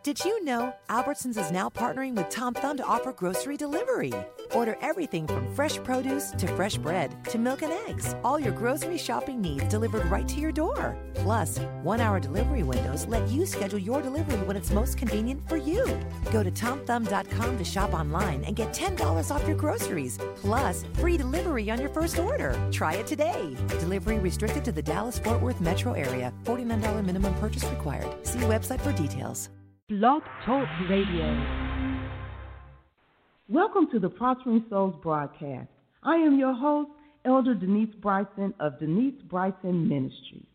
Did you know Albertsons is now partnering with Tom Thumb to offer grocery delivery? Order everything from fresh produce to fresh bread to milk and eggs. All your grocery shopping needs delivered right to your door. Plus, 1-hour delivery windows let you schedule your delivery when it's most convenient for you. Go to TomThumb.com to shop online and get $10 off your groceries. Plus, free delivery on your first order. Try it today. Delivery restricted to the Dallas-Fort Worth metro area. $49 minimum purchase required. See website for details. Blog Talk Radio. Welcome to the Prospering Souls broadcast. I am your host, Elder Denise Bryson of Denise Bryson Ministries.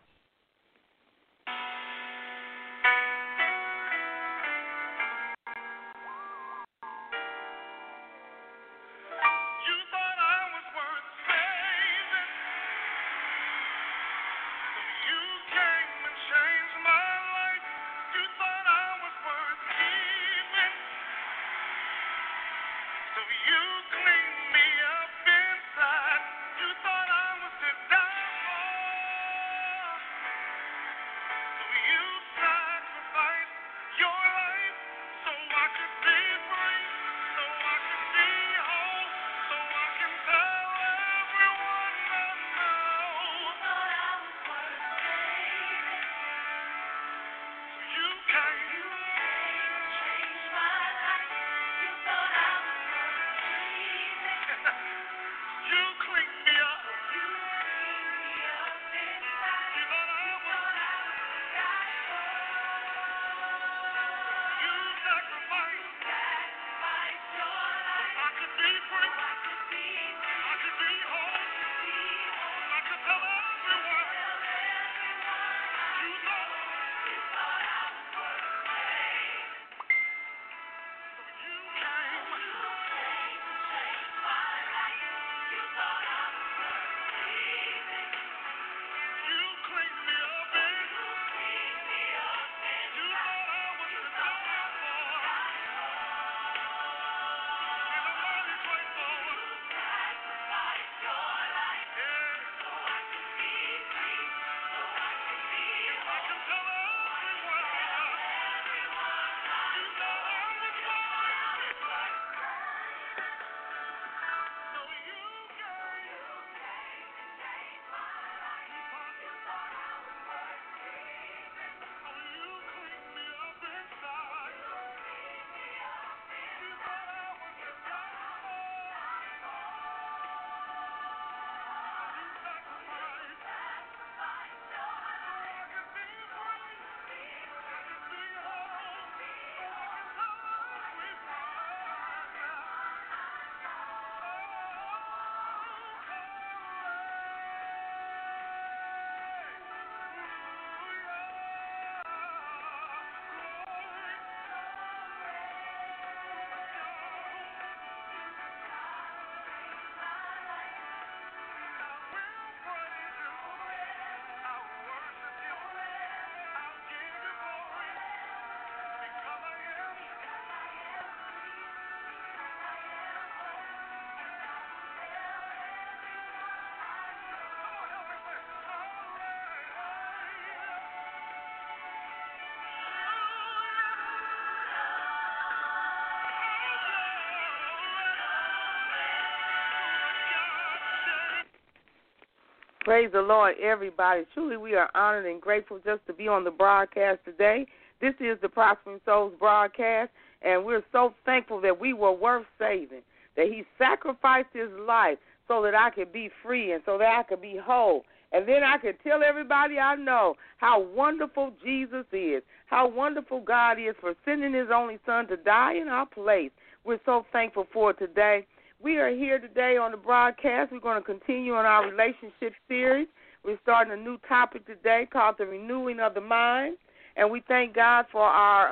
Praise the Lord, everybody. Truly, we are honored and grateful just to be on the broadcast today. This is the Prospering Souls broadcast, and we're so thankful that we were worth saving, that he sacrificed his life so that I could be free and so that I could be whole. And then I could tell everybody I know how wonderful Jesus is, how wonderful God is for sending his only son to die in our place. We're so thankful for it today. We are here today on the broadcast. We're going to continue on our relationship series. We're starting a new topic today called the renewing of the mind. And we thank God for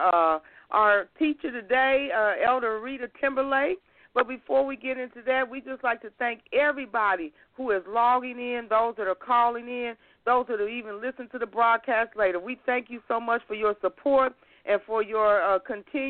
our teacher today, Elder Rita Timberlake. But before we get into that, we just like to thank everybody who is logging in, those that are calling in, those that will even listen to the broadcast later. We thank you so much for your support and for your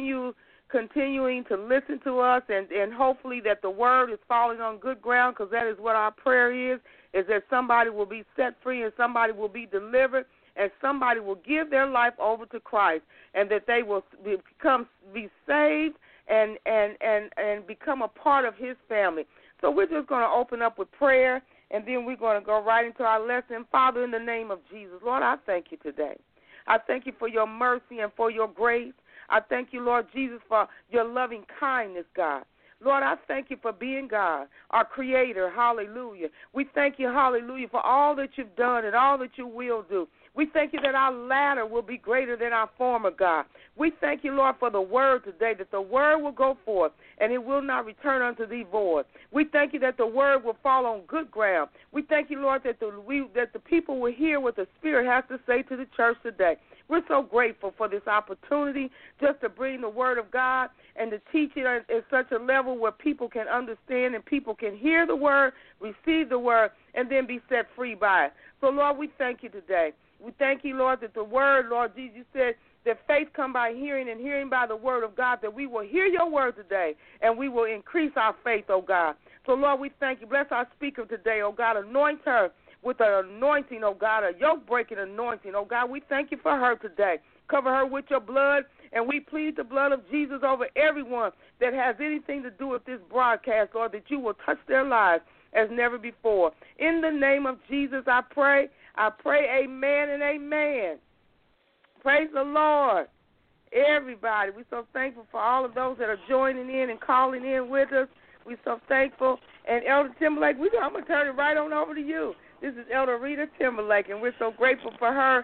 continuing to listen to us, and hopefully that the word is falling on good ground, because that is what our prayer is that somebody will be set free and somebody will be delivered and somebody will give their life over to Christ, and that they will be saved and become a part of his family. So we're just going to open up with prayer, and then we're going to go right into our lesson. Father, in the name of Jesus, Lord, I thank you today. I thank you for your mercy and for your grace. I thank you, Lord Jesus, for your loving kindness, God. Lord, I thank you for being God, our creator. Hallelujah. We thank you, hallelujah, for all that you've done and all that you will do. We thank you that our latter will be greater than our former, God. We thank you, Lord, for the word today, that the word will go forth and it will not return unto thee void. We thank you that the word will fall on good ground. We thank you, Lord, that the people will hear what the Spirit has to say to the church today. We're so grateful for this opportunity just to bring the word of God and to teach it at such a level where people can understand and people can hear the word, receive the word, and then be set free by it. So, Lord, we thank you today. We thank you, Lord, that the word, Lord Jesus, you said that faith come by hearing and hearing by the word of God, that we will hear your word today and we will increase our faith, oh God. So, Lord, we thank you. Bless our speaker today, oh God. Anoint her with an anointing, oh God, a yoke-breaking anointing, oh God. We thank you for her today. Cover her with your blood, and we plead the blood of Jesus over everyone that has anything to do with this broadcast, Lord, that you will touch their lives as never before. In the name of Jesus, I pray, amen and amen. Praise the Lord. Everybody, we're so thankful for all of those that are joining in and calling in with us. We're so thankful. And Elder Timberlake, I'm going to turn it right on over to you. This is Elder Rita Timberlake, and we're so grateful for her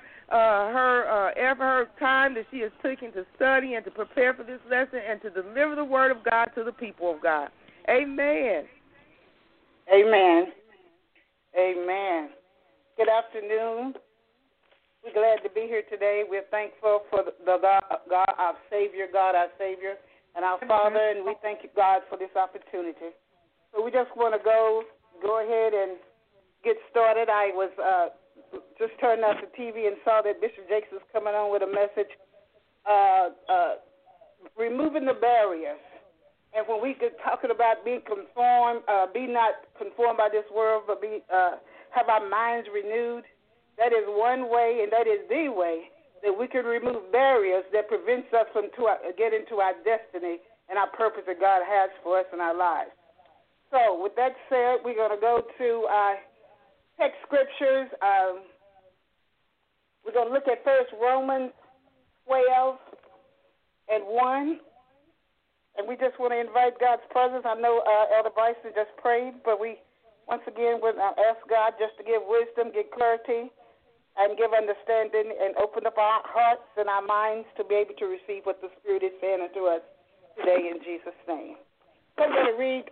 time that she has taken to study and to prepare for this lesson and to deliver the word of God to the people of God. Amen. Amen. Amen. Good afternoon. We're glad to be here today. We're thankful for the God, our Savior, and our Father, and we thank you, God, for this opportunity. So we just want to go ahead and get started. I was just turned off the TV and saw that Bishop Jakes was coming on with a message, removing the barriers. And when we get talking about being conformed, be not conformed by this world, but have our minds renewed, that is one way, and that is the way that we can remove barriers that prevents us from getting to our destiny and our purpose that God has for us in our lives. So with that said, we're going to go to our text scriptures. We're going to look at first Romans 12 and 1. And we just want to invite God's presence. I know Elder Bryson just prayed, but we once again would ask God just to give wisdom, give clarity, and give understanding, and open up our hearts and our minds to be able to receive what the Spirit is saying unto us today in Jesus' name. So I'm going to read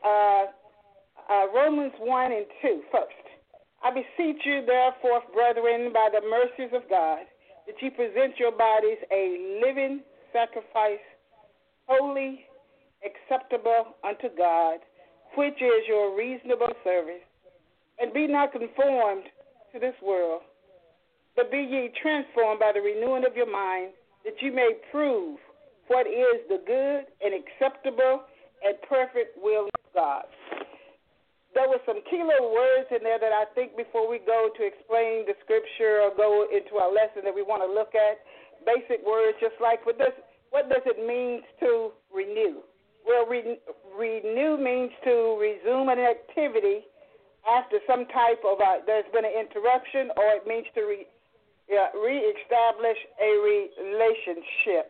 Romans 1 and 2 first. I beseech you, therefore, brethren, by the mercies of God, that ye present your bodies a living sacrifice, holy, acceptable unto God, which is your reasonable service. And be not conformed to this world, but be ye transformed by the renewing of your mind, that you may prove what is the good and acceptable and perfect will of God. There were some key little words in there that I think before we go to explain the scripture or go into our lesson that we want to look at, basic words just like what does it mean to renew? Well, renew means to resume an activity after some type of there's been an interruption, or it means to reestablish a relationship.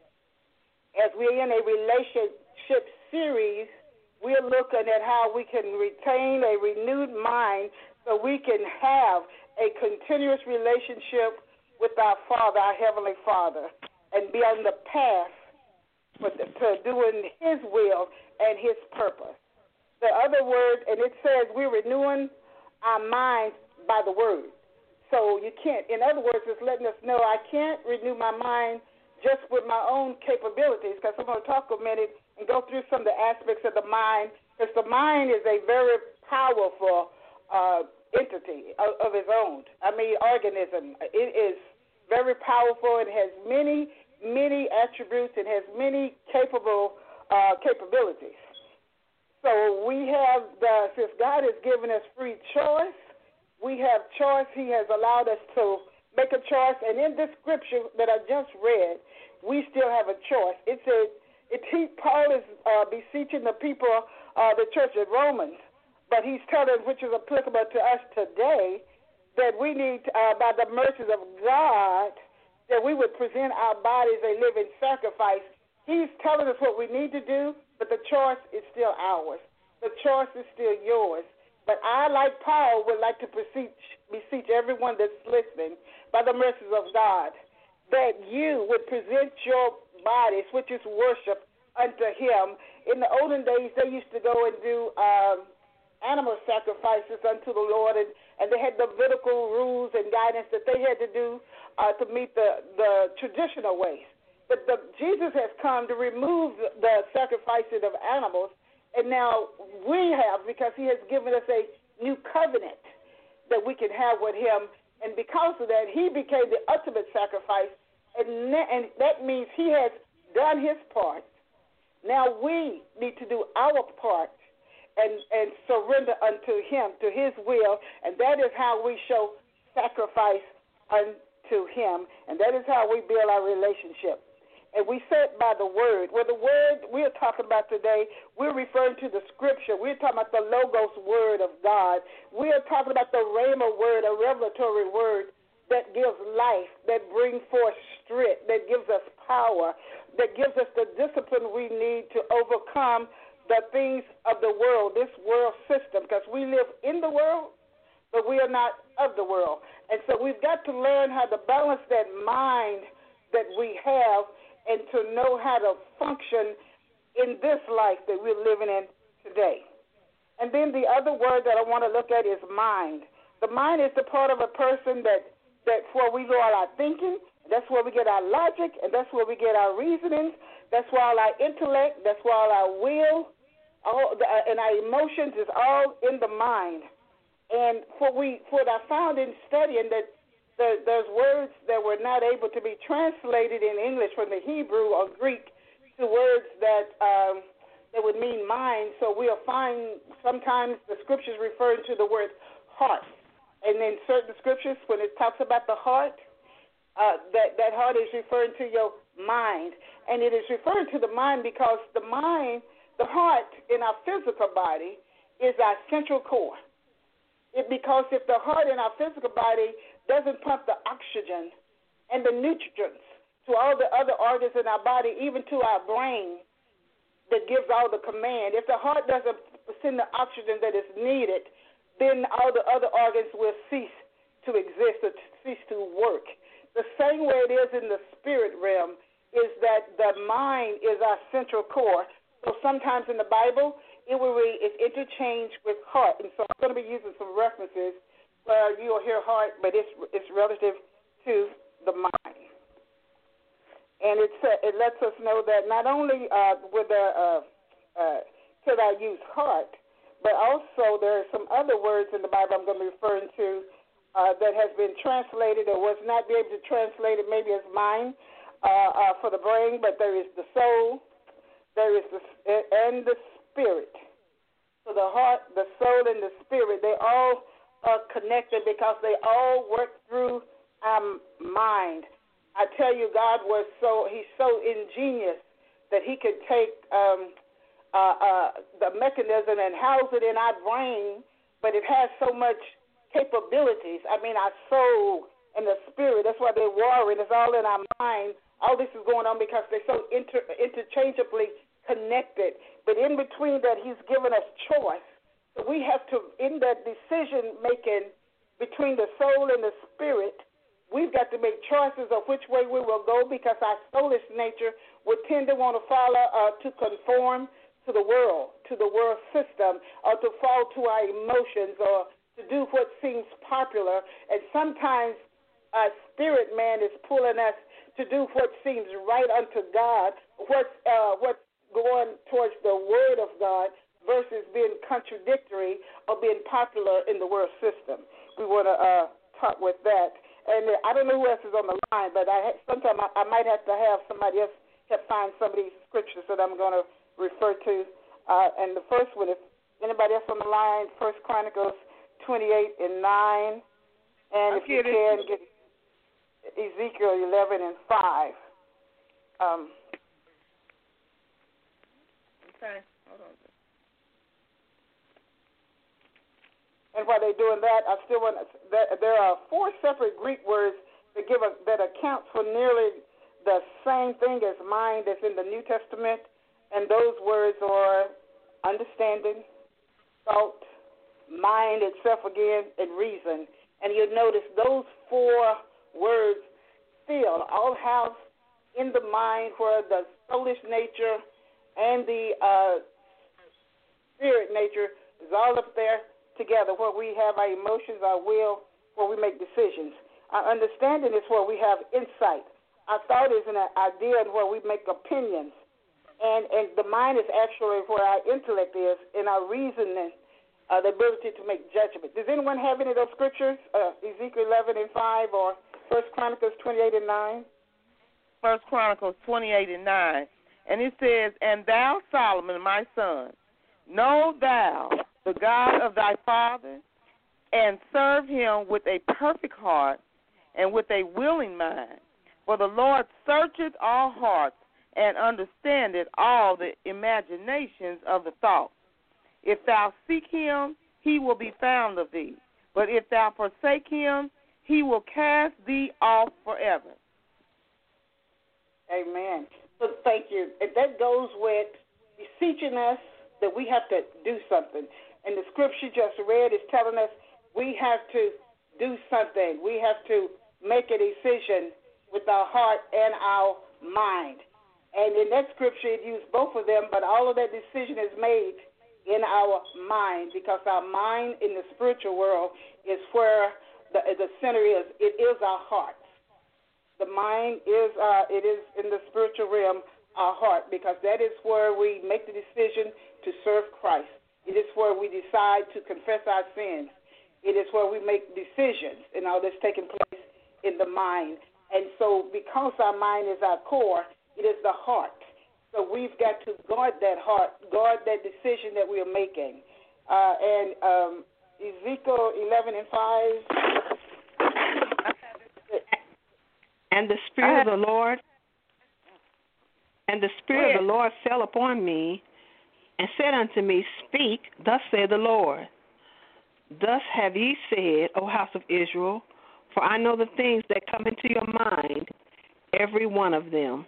As we're in a relationship series, we're looking at how we can retain a renewed mind so we can have a continuous relationship with our Father, our Heavenly Father, and be on the path to doing His will and His purpose. The other word, and it says we're renewing our minds by the Word. So you can't, in other words, it's letting us know I can't renew my mind just with my own capabilities, because I'm going to talk a minute and go through some of the aspects of the mind, because the mind is a very powerful entity of its own. Organism. It is very powerful and has many, many attributes and has many capabilities. So we have, since God has given us free choice, we have choice. He has allowed us to make a choice. And in this scripture that I just read, we still have a choice. It says, Paul is beseeching the people, the church at Romans, but he's telling, which is applicable to us today, that we need, by the mercies of God, that we would present our bodies a living sacrifice. He's telling us what we need to do, but the choice is still ours. The choice is still yours. But I, like Paul, would like to beseech everyone that's listening, by the mercies of God, that you would present your bodies, which is worship, unto him. In the olden days, they used to go and do animal sacrifices unto the Lord, and they had Levitical rules and guidance that they had to do to meet the traditional ways. But Jesus has come to remove the sacrificing of animals, and now we have, because he has given us a new covenant that we can have with him, and because of that, he became the ultimate sacrifice, and that means he has done his part. Now we need to do our part and surrender unto him, to his will, and that is how we show sacrifice unto him, and that is how we build our relationship. And we set by the word. Well, the word we're talking about today, we're referring to the scripture. We're talking about the Logos word of God. We're talking about the Rhema word, a revelatory word that gives life, that brings forth strength, that gives us power, that gives us the discipline we need to overcome the things of the world, this world system, because we live in the world, but we are not of the world. And so we've got to learn how to balance that mind that we have and to know how to function in this life that we're living in today. And then the other word that I want to look at is mind. The mind is the part of a person that's where we do all our thinking, that's where we get our logic, and that's where we get our reasonings, that's where all our intellect, that's where all our will, and our emotions is all in the mind. And what I found in studying that there's words that were not able to be translated in English from the Hebrew or Greek to words that would mean mind. So we'll find sometimes the scriptures referring to the word heart. And in certain scriptures, when it talks about the heart, that heart is referring to your mind. And it is referring to the mind because the mind, the heart in our physical body is our central core. Because if the heart in our physical body doesn't pump the oxygen and the nutrients to all the other organs in our body, even to our brain that gives all the command, if the heart doesn't send the oxygen that is needed, then all the other organs will cease to exist or cease to work. The same way it is in the spirit realm is that the mind is our central core. So sometimes in the Bible, it's interchanged with heart. And so I'm going to be using some references where you'll hear heart, but it's relative to the mind. And it lets us know that not only could I use heart, but also there are some other words in the Bible I'm going to be referring to that has been translated or was not be able to translate it maybe as mind for the brain, but there is the soul, there is and the spirit. So the heart, the soul, and the spirit, they all are connected because they all work through our mind. I tell you, God he's so ingenious that he could take the mechanism and house it in our brain, but it has so much capabilities. I mean, our soul and the spirit, that's why they're warring. It's all in our mind. All this is going on because they're so interchangeably connected. But in between that, he's given us choice. So we have to, in that decision-making between the soul and the spirit, we've got to make choices of which way we will go because our soulish nature would tend to want to follow, to conform to the world system, or to fall to our emotions, or to do what seems popular. And sometimes our spirit man is pulling us to do what seems right unto God, what's going towards the word of God versus being contradictory or being popular in the world system. We want to talk with that. And I don't know who else is on the line, but sometimes I might have to have somebody else help find some of these scriptures that I'm going to refer to. And the first one, if anybody else on the line, 1 Chronicles 28:9. And if you can get Ezekiel 11 and 5. Okay, hold on. And while they're doing that, I still want to, there are 4 separate Greek words that account for nearly the same thing as mind that's in the New Testament, and those words are understanding, thought, mind itself again, and reason. And you'll notice those 4 words still all have in the mind where the soulish nature and the spirit nature is all up there together, where we have our emotions, our will, where we make decisions. Our understanding is where we have insight. Our thought is an idea where we make opinions. And the mind is actually where our intellect is, and our reasoning, the ability to make judgment. Does anyone have any of those scriptures, Ezekiel 11 and 5 or 1 Chronicles 28 and 9? 1 Chronicles 28 and 9. And it says, And thou, Solomon, my son, know thou the God of thy father, and serve him with a perfect heart and with a willing mind. For the Lord searcheth all hearts and understandeth all the imaginations of the thoughts. If thou seek him, he will be found of thee. But if thou forsake him, he will cast thee off forever. Amen. So thank you. And that goes with beseeching us that we have to do something. And the scripture just read is telling us we have to do something. We have to make a decision with our heart and our mind. And in that scripture, it used both of them, but all of that decision is made in our mind, because our mind in the spiritual world is where the center is. It is our heart. The mind is it is in the spiritual realm, our heart, because that is where we make the decision to serve Christ. It is where we decide to confess our sins. It is where we make decisions, and all that's taking place in the mind. And so because our mind is our core, it is the heart. So we've got to guard that heart, guard that decision that we are making. Ezekiel 11 and 5. And the Spirit of the Lord, of the Lord fell upon me, and said unto me, Speak, thus saith the Lord. Thus have ye said, O house of Israel, for I know the things that come into your mind, every one of them.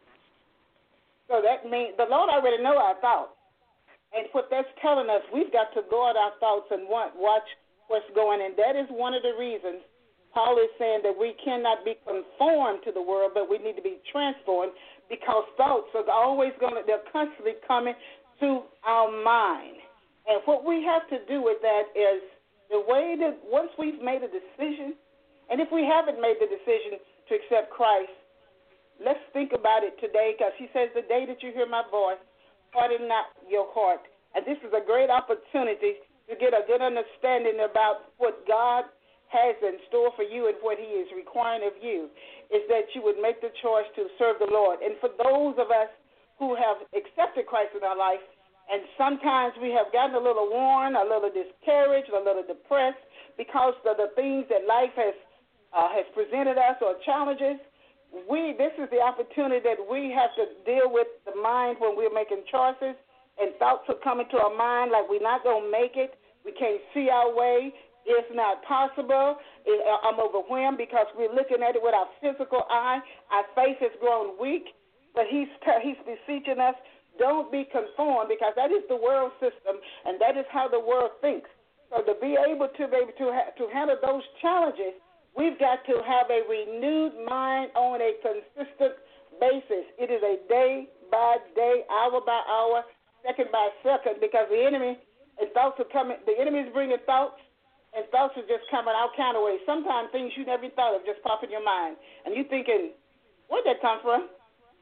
So that means the Lord already know our thoughts. And what that's telling us, we've got to guard our thoughts and watch what's going on. And that is one of the reasons Paul is saying that we cannot be conformed to the world, but we need to be transformed, because thoughts are always they're constantly coming to our mind. And what we have to do with that is the way that once we've made a decision, and if we haven't made the decision to accept Christ, let's think about it today, because he says, the day that you hear my voice, harden not your heart. And this is a great opportunity to get a good understanding about what God has in store for you and what he is requiring of you, is that you would make the choice to serve the Lord. And for those of us who have accepted Christ in our life, and sometimes we have gotten a little worn, a little discouraged, a little depressed because of the things that life has presented us, or challenges, this is the opportunity that we have to deal with the mind when we're making choices, and thoughts are coming to our mind like we're not going to make it, we can't see our way, it's not possible, I'm overwhelmed because we're looking at it with our physical eye, our faith has grown weak, but he's beseeching us, don't be conformed, because that is the world system, and that is how the world thinks. So to be able to handle those challenges, we've got to have a renewed mind on a consistent basis. It is a day by day, hour by hour, second by second, because the enemy and thoughts are coming. The enemy is bringing thoughts, and thoughts are just coming all kind of ways. Sometimes things you never thought of just pop in your mind, and you're thinking, where'd that come from?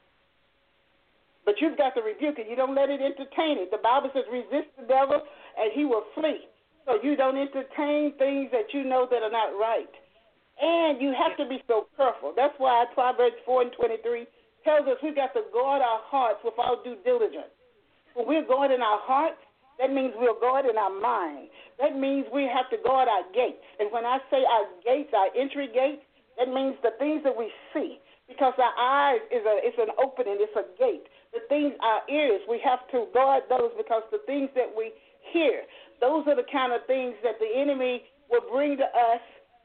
But you've got to rebuke it. You don't let it entertain it. The Bible says resist the devil, and he will flee. So you don't entertain things that you know that are not right. And you have to be so careful. That's why Proverbs 4 and 23 tells us we've got to guard our hearts with all due diligence. When we're guarding our hearts, that means we're guarding our mind. That means we have to guard our gates. And when I say our gates, our entry gates, That means the things that we see, because our eyes is an opening, it's a gate. The things, our ears, we have to guard those, because the things that we hear, those are the kind of things that the enemy will bring to us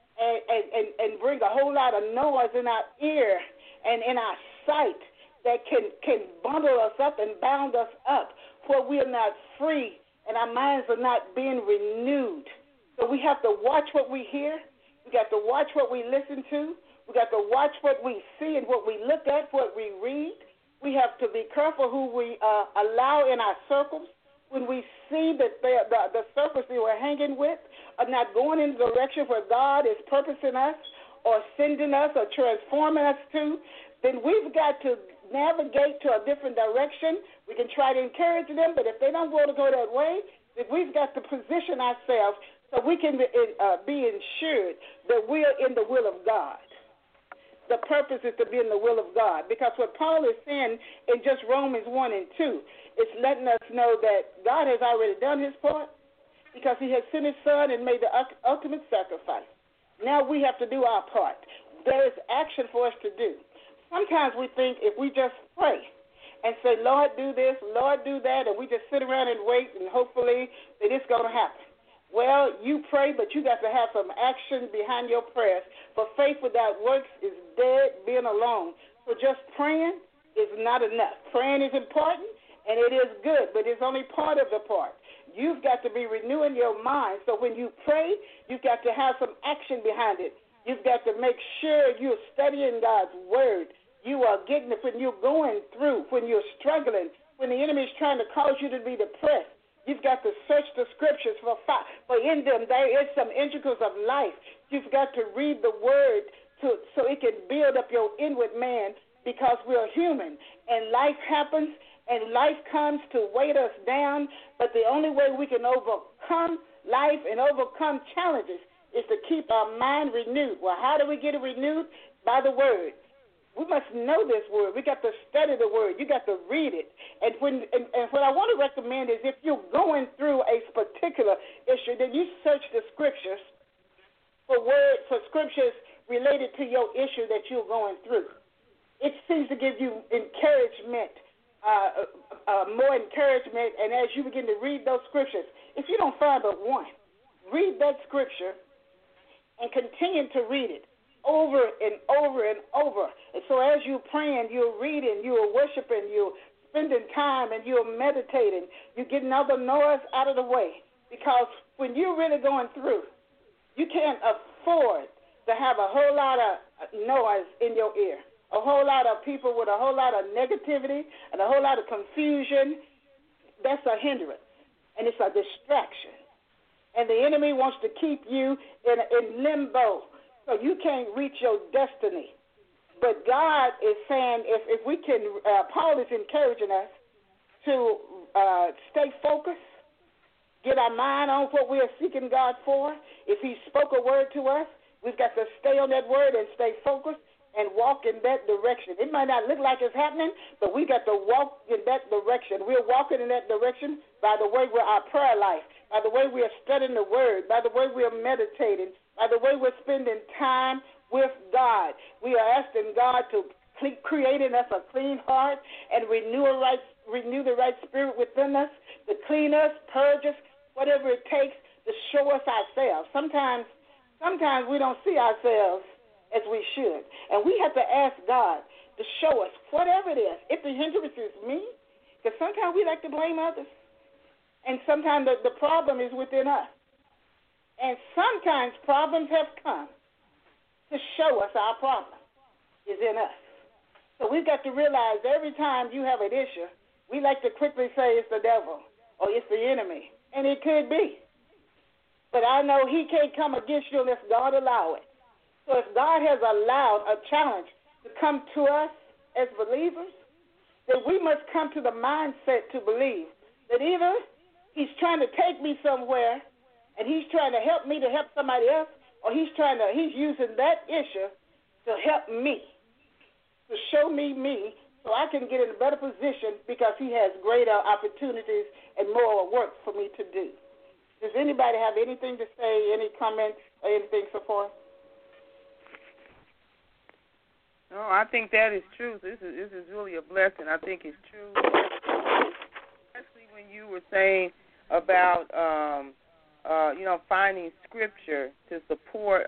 and bring a whole lot of noise in our ear and in our sight that can bundle us up and bound us up, where we are not free and our minds are not being renewed. So we have to watch what we hear. We got to watch what we listen to. We got to watch what we see and what we look at, what we read. We have to be careful who we allow in our circles. When we see that the circles that we're hanging with are not going in the direction where God is purposing us or sending us or transforming us to, then we've got to navigate to a different direction. We can try to encourage them, but if they don't want to go that way, then we've got to position ourselves so we can be ensured that we are in the will of God. The purpose is to be in the will of God, because what Paul is saying in just Romans 1 and 2 is letting us know that God has already done his part, because he has sent his son and made the ultimate sacrifice. Now we have to do our part. There is action for us to do. Sometimes we think if we just pray and say, Lord, do this, Lord, do that, and we just sit around and wait and hopefully that it's going to happen. Well, you pray, but you got to have some action behind your prayers. For faith without works is dead being alone. So just praying is not enough. Praying is important, and it is good, but it's only part of the part. You've got to be renewing your mind. So when you pray, you've got to have some action behind it. You've got to make sure you're studying God's word. You are getting it when you're going through, when you're struggling, when the enemy is trying to cause you to be depressed. You've got to search the scriptures for in them there is some intricals of life. You've got to read the word so it can build up your inward man, because we're human and life happens and life comes to weight us down. But the only way we can overcome life and overcome challenges is to keep our mind renewed. Well, how do we get it renewed? By the word. We must know this word. We got to study the word. You got to read it. And what I want to recommend is, if you're going through a particular issue, then you search the scriptures for scriptures related to your issue that you're going through. It seems to give you encouragement, more encouragement. And as you begin to read those scriptures, if you don't find but one, read that scripture and continue to read it over and over and over. And so as you're praying, you're reading, you're worshiping, you're spending time, and you're meditating, you're getting other noise out of the way. Because when you're really going through, you can't afford to have a whole lot of noise in your ear, a whole lot of people with a whole lot of negativity and a whole lot of confusion. That's a hindrance, and it's a distraction. And the enemy wants to keep you in limbo, so you can't reach your destiny. But God is saying, if we can, Paul is encouraging us to stay focused, get our mind on what we are seeking God for. If he spoke a word to us, we've got to stay on that word and stay focused and walk in that direction. It might not look like it's happening, but we got to walk in that direction. We're walking in that direction by the way we're our prayer life, by the way we are studying the word, by the way we are meditating, by the way we're spending time with God. We are asking God to create in us a clean heart and renew the right spirit within us, to clean us, purge us, whatever it takes to show us ourselves. Sometimes we don't see ourselves as we should. And we have to ask God to show us whatever it is. If the hindrance is me, because sometimes we like to blame others. And sometimes the problem is within us. And sometimes problems have come to show us our problem is in us. So we've got to realize every time you have an issue, we like to quickly say it's the devil or it's the enemy. And it could be. But I know he can't come against you unless God allow it. So if God has allowed a challenge to come to us as believers, then we must come to the mindset to believe that either he's trying to take me somewhere and he's trying to help me to help somebody else, or he's using that issue to help me, to show me so I can get in a better position because he has greater opportunities and more work for me to do. Does anybody have anything to say, any comments or anything so far? No, I think that is true. This is really a blessing. I think it's true, especially when you were saying about finding scripture to support.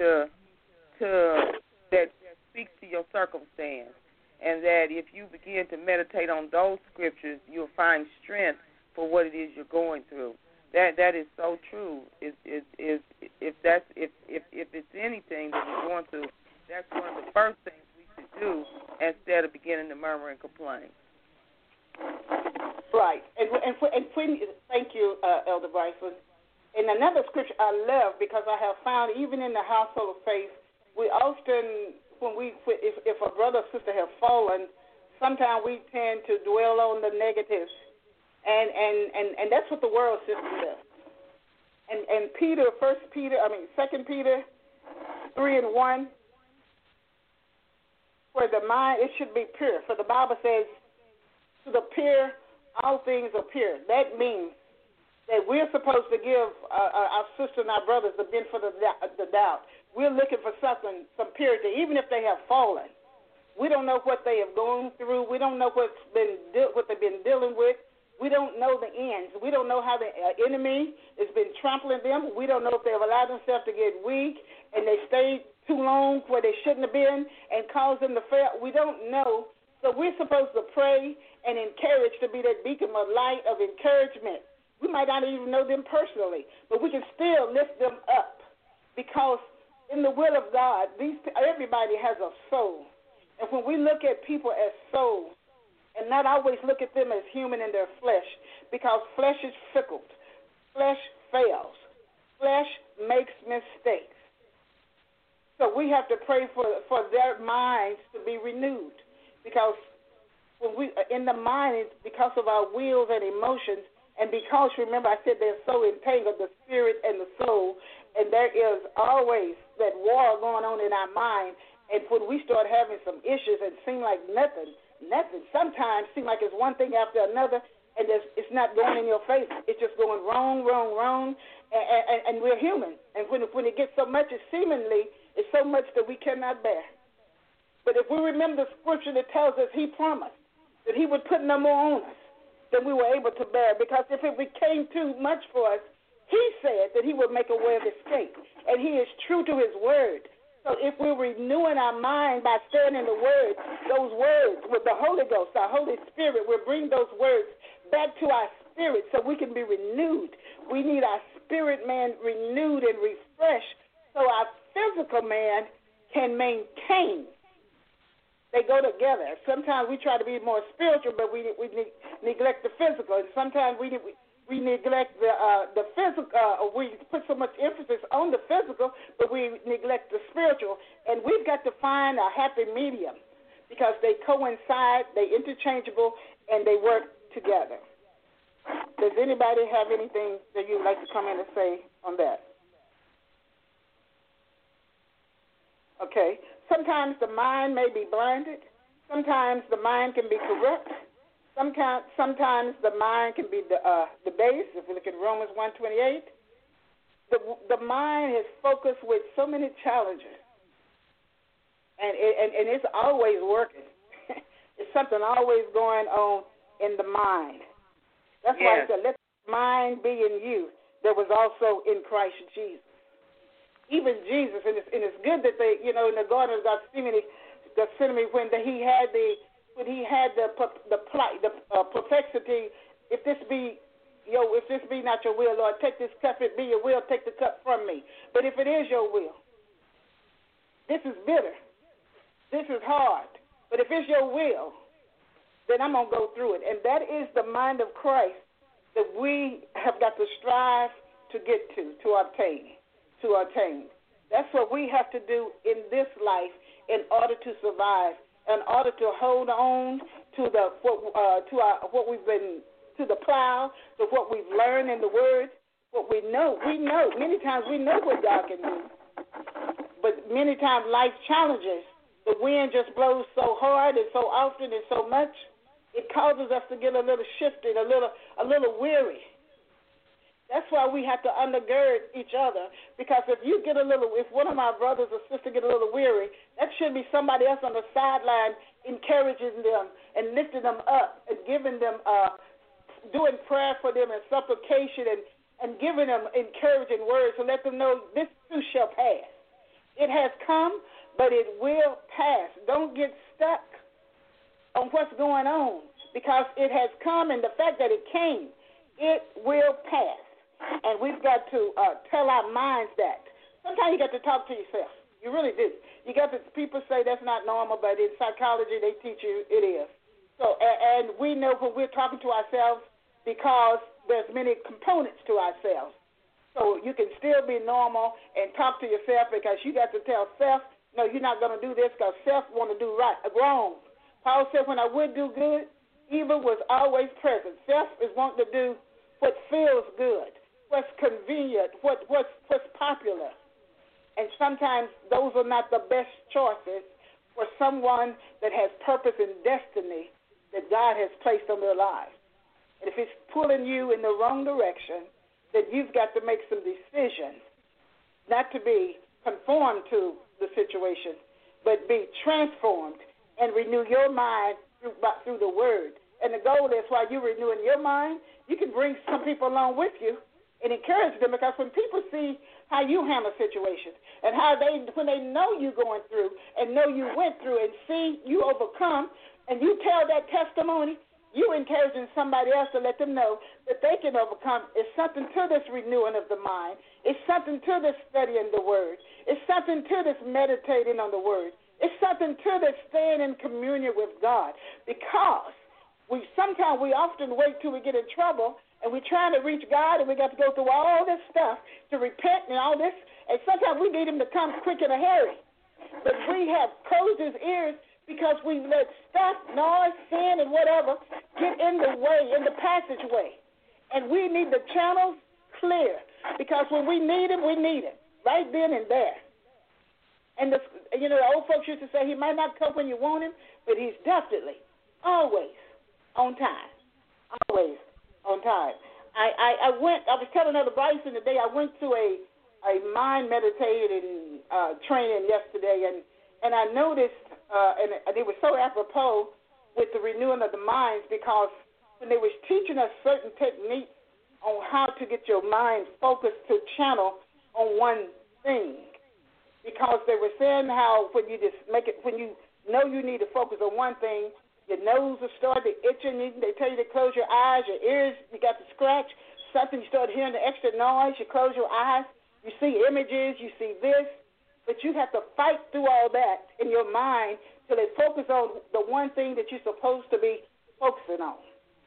That speaks to your circumstance, and that if you begin to meditate on those scriptures, you'll find strength for what it is you're going through. That is so true. If it's anything that we're going through, that's one of the first things we should do instead of beginning to murmur and complain. Right. And thank you, Elder Bryson. And another scripture I love, because I have found even in the household of faith, we often, if a brother or sister have fallen, sometimes we tend to dwell on the negatives, and that's what the world system does. And 2 Peter 3:1, for the mind it should be pure. For the Bible says, to the pure all things are pure. That means that we're supposed to give our sisters and our brothers the benefit of the doubt. We're looking for some purity, even if they have fallen. We don't know what they have gone through. We don't know what they've been dealing with. We don't know the ends. We don't know how the enemy has been trampling them. We don't know if they've allowed themselves to get weak and they stayed too long where they shouldn't have been and caused them to fail. We don't know. So we're supposed to pray and encourage, to be that beacon of light of encouragement. We might not even know them personally, but we can still lift them up, because in the will of God, everybody has a soul. And when we look at people as souls and not always look at them as human in their flesh, because flesh is fickle, flesh fails, flesh makes mistakes. So we have to pray for their minds to be renewed, because when we in the mind, because of our wills and emotions, and because, remember, I said they're so entangled, the spirit and the soul, and there is always that war going on in our mind. And when we start having some issues and seem like nothing, sometimes seem like it's one thing after another, and it's not going in your face. It's just going wrong, and we're human. And when it gets so much, it's so much that we cannot bear. But if we remember the scripture that tells us he promised that he would put no more on us than we were able to bear, because if it became too much for us, he said that he would make a way of escape, and he is true to his word. So if we're renewing our mind by studying the word, those words with the Holy Ghost, our Holy Spirit, will bring those words back to our spirit so we can be renewed. We need our spirit man renewed and refreshed so our physical man can maintain. They go together. Sometimes we try to be more spiritual, but we neglect the physical. And sometimes we neglect the physical. We put so much emphasis on the physical, but we neglect the spiritual. And we've got to find a happy medium, because they coincide, they interchangeable, and they work together. Does anybody have anything that you'd like to come in and say on that? Okay. Sometimes the mind may be blinded. Sometimes the mind can be corrupt. Sometimes the mind can be debased. If we look at Romans 1:28, the mind is focused with so many challenges, and it's always working. It's something always going on in the mind. That's why it said, "Let the mind be in you that was also in Christ Jesus." Even Jesus, and it's good that they, in the Garden of Gethsemane, when he had the perplexity, if this be not your will, Lord, take this cup. If it be your will, take the cup from me. But if it is your will, this is bitter. This is hard. But if it's your will, then I'm going to go through it. And that is the mind of Christ that we have got to strive to get to obtain. That's what we have to do in this life in order to survive, in order to hold on to the plow, to what we've learned in the Word, what we know. Many times we know what God can do, but many times life challenges. The wind just blows so hard and so often and so much, it causes us to get a little shifted, a little weary. That's why we have to undergird each other, because if one of my brothers or sisters get a little weary, that should be somebody else on the sideline encouraging them and lifting them up and giving them, doing prayer for them and supplication and giving them encouraging words to let them know this too shall pass. It has come, but it will pass. Don't get stuck on what's going on, because it has come, and the fact that it came, it will pass. And we've got to tell our minds that. Sometimes you got to talk to yourself. You really do. You got to, people say that's not normal, but in psychology they teach you it is. So, and we know when we're talking to ourselves, because there's many components to ourselves. So you can still be normal and talk to yourself, because you got to tell self, no, you're not going to do this, because self want to do wrong. Paul said, when I would do good, evil was always present. Self is wanting to do what feels good, what's convenient, what's popular. And sometimes those are not the best choices for someone that has purpose and destiny that God has placed on their lives. And if it's pulling you in the wrong direction, then you've got to make some decisions, not to be conformed to the situation, but be transformed and renew your mind through the Word. And the goal is, while you're renewing your mind, you can bring some people along with you and encourage them, because when people see how you handle situations and how when they know you going through and know you went through and see you overcome, and you tell that testimony, you encouraging somebody else to let them know that they can overcome. It's something to this renewing of the mind. It's something to this studying the Word. It's something to this meditating on the Word. It's something to this staying in communion with God, because we often wait till we get in trouble, and we're trying to reach God, and we got to go through all this stuff to repent and all this, and sometimes we need Him to come quick in a hurry. But we have closed His ears because we let stuff, noise, sin, and whatever get in the way, in the passageway. And we need the channels clear, because when we need Him right then and there. And the old folks used to say, He might not come when you want Him, but He's definitely always on time. Always on time. I was telling Elder Bryson today, I went to a mind meditating training yesterday, and I noticed, and it was so apropos with the renewing of the minds, because when they was teaching us certain techniques on how to get your mind focused to channel on one thing, because they were saying how when you know you need to focus on one thing, your nose will start to itching. They tell you to close your eyes, your ears, you got to scratch something, you start hearing the extra noise, you close your eyes, you see images, you see this, but you have to fight through all that in your mind till they focus on the one thing that you're supposed to be focusing on.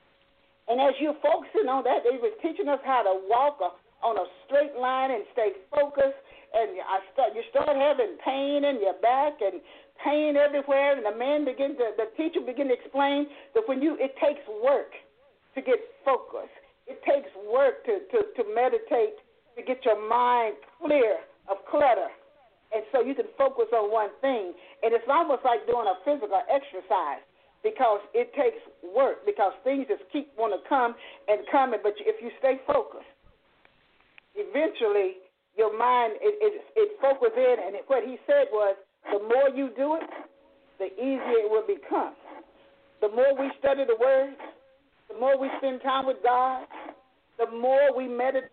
And as you're focusing on that, they were teaching us how to walk on a straight line and stay focused, and you start having pain in your back and pain everywhere, and the teacher began to explain that it takes work to get focused. It takes work to meditate, to get your mind clear of clutter, and so you can focus on one thing. And it's almost like doing a physical exercise, because it takes work, because things just keep want to come and coming, but if you stay focused, eventually your mind, it focuses in, and what he said was, the more you do it, the easier it will become. The more we study the Word, the more we spend time with God, the more we meditate,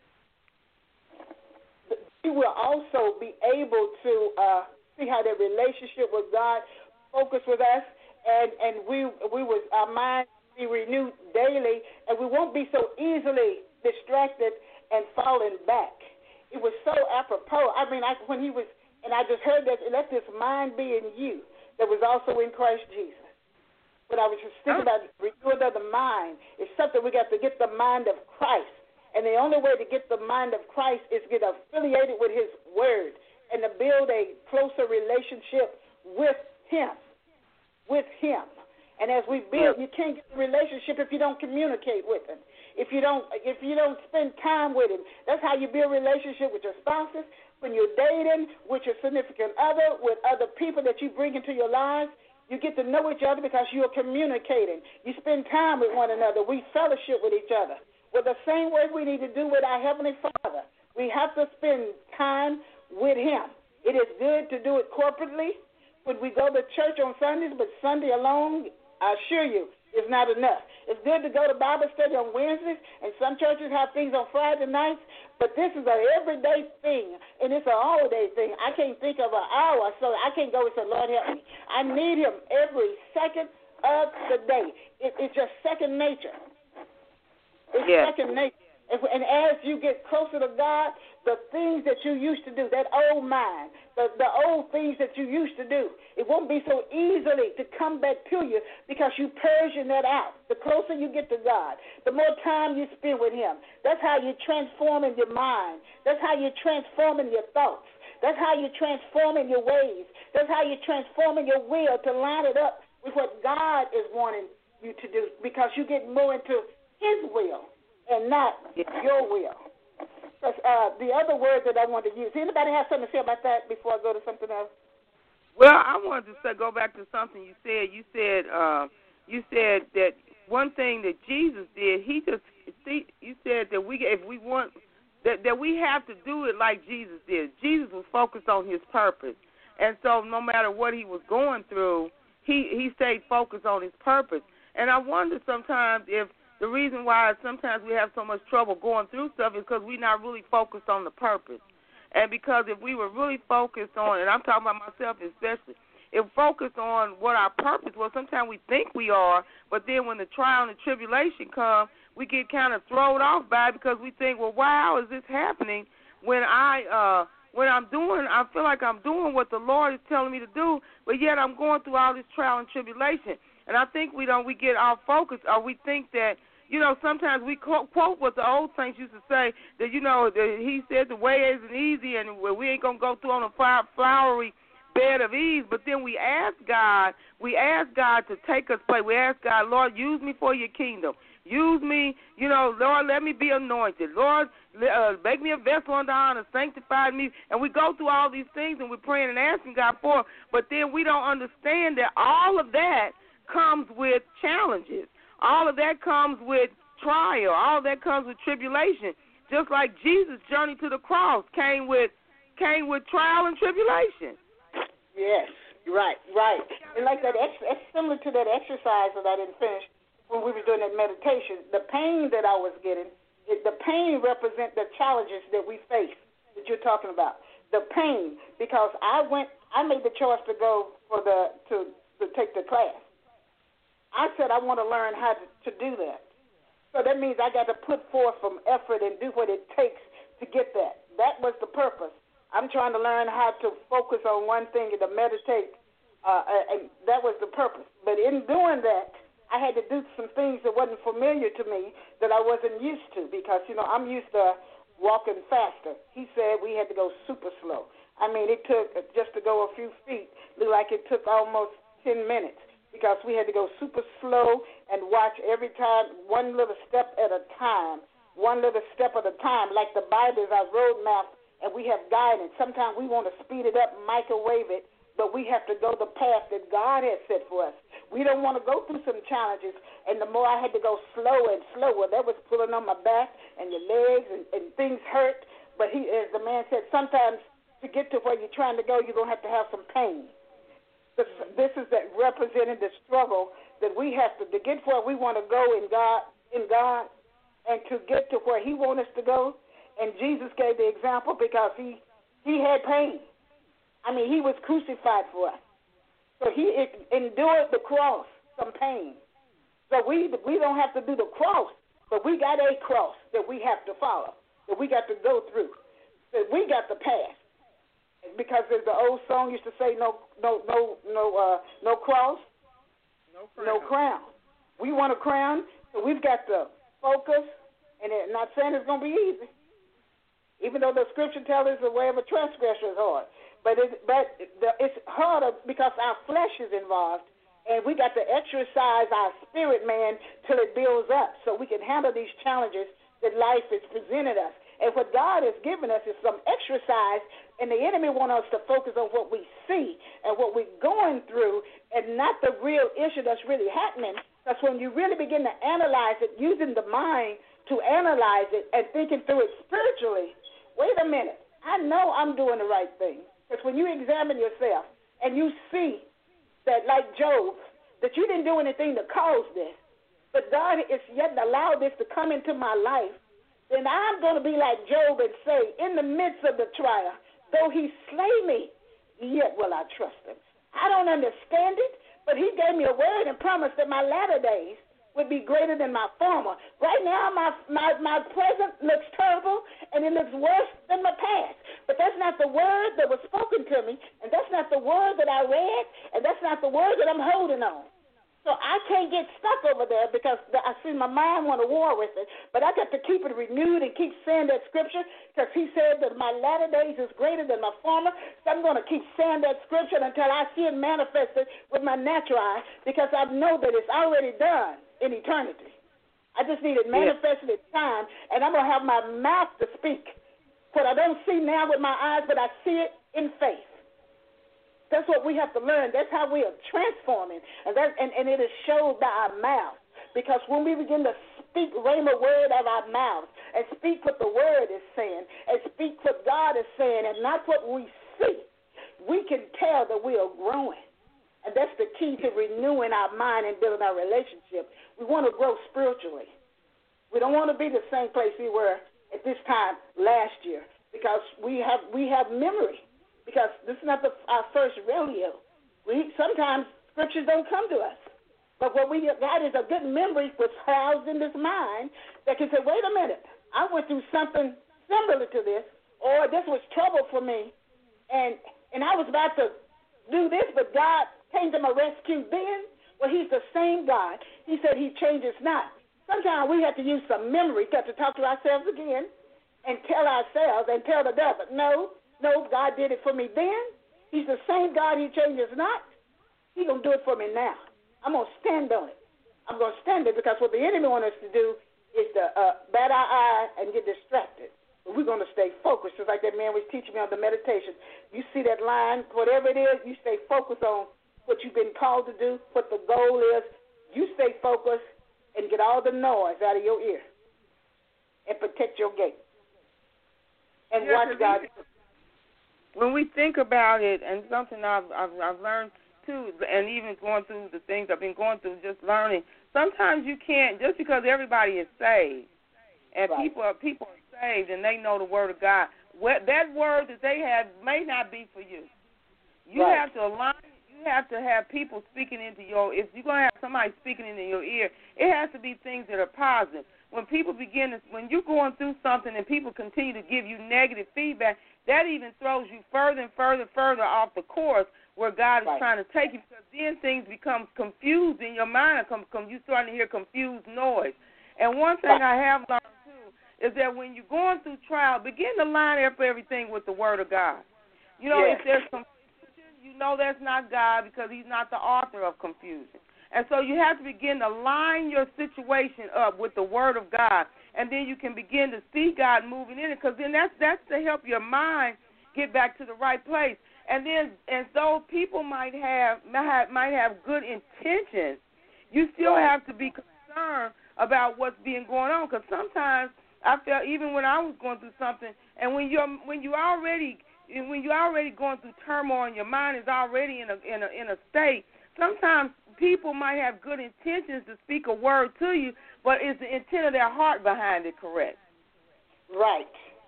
we will also be able to see how that relationship with God focus with us, and our mind be renewed daily, and we won't be so easily distracted and falling back. It was so apropos. When he was, and I just heard that, let this mind be in you that was also in Christ Jesus. But I was just thinking about renewing of the mind. It's something we got to get the mind of Christ. And the only way to get the mind of Christ is get affiliated with His Word and to build a closer relationship with Him. With Him. And as we build, you can't get the relationship if you don't communicate with Him. If you don't spend time with Him. That's how you build relationship with your spouses, when you're dating, with your significant other, with other people that you bring into your lives. You get to know each other because you're communicating. You spend time with one another. We fellowship with each other. Well, the same way we need to do with our Heavenly Father. We have to spend time with Him. It is good to do it corporately when we go to church on Sundays, but Sunday alone, I assure you, is not enough. It's good to go to Bible study on Wednesdays, and some churches have things on Friday nights, but this is an everyday thing, and it's an all-day thing. I can't think of an hour, so I can't go and say, Lord, help me. I need Him every second of the day. It's just second nature. It's second nature. And as you get closer to God, the things that you used to do, that old mind, the old things that you used to do, it won't be so easily to come back to you because you purging that out. The closer you get to God, the more time you spend with Him. That's how you transform in your mind. That's how you transform in your thoughts. That's how you transform in your ways. That's how you transform in your will to line it up with what God is wanting you to do, because you get more into His will and not your will. The other word that I want to use, anybody have something to say about that before I go to something else? Well, I wanted to go back to something you said. You said that one thing that Jesus did, you said that if we want, that we have to do it like Jesus did. Jesus was focused on His purpose. And so no matter what He was going through, he stayed focused on His purpose. And I wonder sometimes if the reason why sometimes we have so much trouble going through stuff is because we're not really focused on the purpose. And because if we were really focused on, and I'm talking about myself especially, if focused on what our purpose was, sometimes we think we are, but then when the trial and the tribulation come, we get kind of thrown off by it because we think, well, wow, is this happening when I feel like I'm doing what the Lord is telling me to do, but yet I'm going through all this trial and tribulation. And I think we get off focus, or we think that, sometimes we quote what the old saints used to say, that, He said the way isn't easy and we ain't going to go through on a flowery bed of ease. But then we ask God to take us place. We ask God, Lord, use me for your kingdom. Use me, Lord, let me be anointed. Lord, make me a vessel unto honor, sanctify me. And we go through all these things and we're praying and asking God for it, but then we don't understand that all of that comes with challenges. All of that comes with trial. All of that comes with tribulation. Just like Jesus' journey to the cross came with trial and tribulation. Yes, right. And like that, it's similar to that exercise that I didn't finish when we were doing that meditation. The pain that I was getting, the pain represents the challenges that we face that you're talking about. The pain, because I made the choice to go to take the class. I said I want to learn how to do that. So that means I got to put forth some effort and do what it takes to get that. That was the purpose. I'm trying to learn how to focus on one thing and to meditate, and that was the purpose. But in doing that, I had to do some things that wasn't familiar to me that I wasn't used to because, I'm used to walking faster. He said we had to go super slow. I mean, it took, just to go a few feet, looked like it took almost 10 minutes. Because we had to go super slow and watch every time, one little step at a time, like the Bible is our roadmap, and we have guidance. Sometimes we want to speed it up, microwave it, but we have to go the path that God has set for us. We don't want to go through some challenges, and the more I had to go slower and slower, that was pulling on my back and your legs, and things hurt. But as the man said, sometimes to get to where you're trying to go, you're going to have some pain. This is that representing the struggle that we have to get where we want to go in God, and to get to where He wants us to go. And Jesus gave the example because He had pain. I mean, He was crucified for us. So He endured the cross, some pain. So we don't have to do the cross, but we got a cross that we have to follow, that we got to go through, that we got to pass. Because as the old song used to say, no cross, no crown. We want a crown, so we've got to focus, and I'm not saying it's going to be easy, even though the scripture tells us the way of a transgressor is hard. But it's harder because our flesh is involved, and we got to exercise our spirit, man, till it builds up so we can handle these challenges that life has presented us. And what God has given us is some exercise, and the enemy wants us to focus on what we see and what we're going through and not the real issue that's really happening. Because when you really begin to analyze it using the mind to analyze it and thinking through it spiritually. Wait a minute. I know I'm doing the right thing. Because when you examine yourself and you see that, like Job, that you didn't do anything to cause this, but God is yet allowed this to come into my life, then I'm going to be like Job and say, in the midst of the trial, though he slay me, yet will I trust him. I don't understand it, but he gave me a word and promised that my latter days would be greater than my former. Right now, my present looks terrible, and it looks worse than my past. But that's not the word that was spoken to me, and that's not the word that I read, and that's not the word that I'm holding on. So I can't get stuck over there because I see my mind want to war with it. But I got to keep it renewed and keep saying that scripture because he said that my latter days is greater than my former. So I'm going to keep saying that scripture until I see it manifested with my natural eye because I know that it's already done in eternity. I just need it manifested in time, and I'm going to have my mouth to speak. What I don't see now with my eyes, but I see it in faith. That's what we have to learn. That's how we are transforming. And it is showed by our mouth. Because when we begin to speak rhema word of our mouth and speak what the word is saying and speak what God is saying and not what we see, we can tell that we are growing. And that's the key to renewing our mind and building our relationship. We want to grow spiritually. We don't want to be the same place we were at this time last year because we have memory. Because this is not our first rodeo. Sometimes scriptures don't come to us. But what we got is a good memory that's housed in this mind that can say, wait a minute, I went through something similar to this, or this was trouble for me, and I was about to do this, but God came to my rescue then. Well, he's the same God. He said he changes not. Sometimes we have to use some memory to talk to ourselves again and tell ourselves and tell the devil, no, God did it for me then. He's the same God. He changes not. He's going to do it for me now. I'm going to stand on it. I'm going to stand it because what the enemy wants us to do is to bat our eye and get distracted. But we're going to stay focused, just like that man was teaching me on the meditation. You see that line, whatever it is, you stay focused on what you've been called to do, what the goal is. You stay focused and get all the noise out of your ear and protect your gate. And watch God. When we think about it, and something I've learned too, and even going through the things I've been going through, just learning, sometimes you can't, just because everybody is saved, and people are saved and they know the word of God, that word that they have may not be for you. You have to align. You have to have people speaking into your, if you're going to have somebody speaking into your ear, it has to be things that are positive. When people when you're going through something and people continue to give you negative feedback, that even throws you further and further off the course where God is trying to take you, because then things become confused in your mind. You're starting to hear confused noise. And one thing I have learned, too, is that when you're going through trial, begin to line up everything with the Word of God. You know, if there's confusion, you know that's not God because he's not the author of confusion. And so you have to begin to line your situation up with the Word of God, and then you can begin to see God moving in it, because then that's to help your mind get back to the right place. And then, and though people might have good intentions, you still have to be concerned about what's being going on, because sometimes I felt, even when I was going through something, and when you're already going through turmoil and your mind is already in a state, sometimes people might have good intentions to speak a word to you, but is the intent of their heart behind it correct? Right.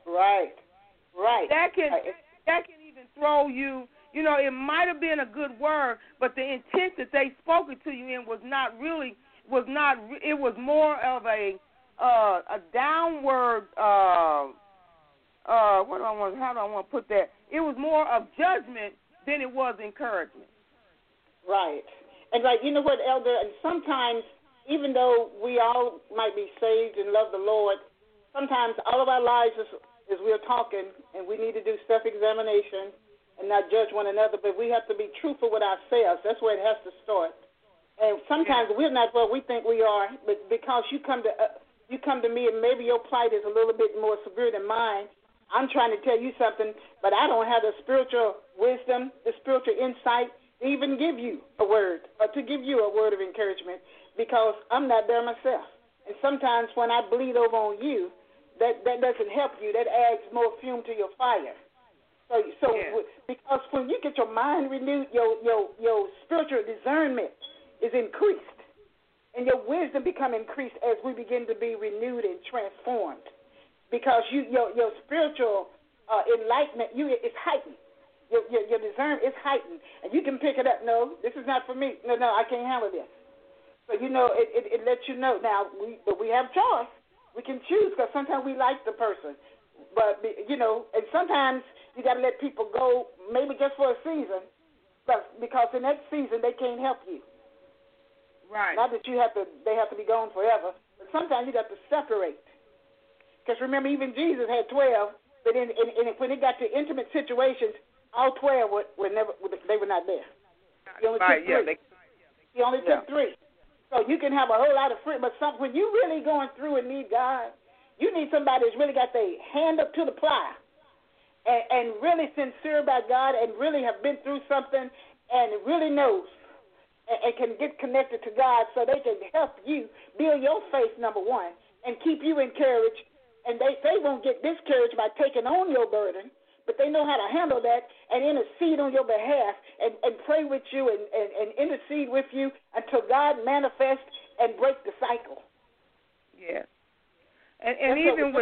That can even throw you. You know, it might have been a good word, but the intent that they spoke it to you in was not. It was more of a downward. How do I want to put that? It was more of judgment than it was encouragement. Right. And you know what, Elder, and sometimes, even though we all might be saved and love the Lord, sometimes all of our lives is we're talking, and we need to do self-examination and not judge one another, but we have to be truthful with ourselves. That's where it has to start. And sometimes we're not what we think we are, but because you come to me and maybe your plight is a little bit more severe than mine, I'm trying to tell you something, but I don't have the spiritual wisdom, the spiritual insight, even give you a word, or to give you a word of encouragement, because I'm not there myself. And sometimes when I bleed over on you, that doesn't help you. That adds more fume to your fire. So because when you get your mind renewed, your spiritual discernment is increased, and your wisdom become increased as we begin to be renewed and transformed. Because your spiritual enlightenment is heightened. Your discernment is heightened, and you can pick it up. No, this is not for me. No, I can't handle this. So it lets you know. Now we have choice. We can choose because sometimes we like the person, but and sometimes you got to let people go, maybe just for a season, because in that season they can't help you. Right. Not that they have to be gone forever, but sometimes you got to separate. Because remember, even Jesus had 12, but when it got to intimate situations, all 12 were not there. He only took 3. He only took 3. So you can have a whole lot of freedom, but when you really going through and need God, you need somebody that's really got their hand up to the plow and really sincere about God and really have been through something and really knows and can get connected to God so they can help you build your faith, number one, and keep you encouraged. And they won't get discouraged by taking on your burden, but they know how to handle that and intercede on your behalf and pray with you and intercede with you until God manifests and break the cycle. Yes. And even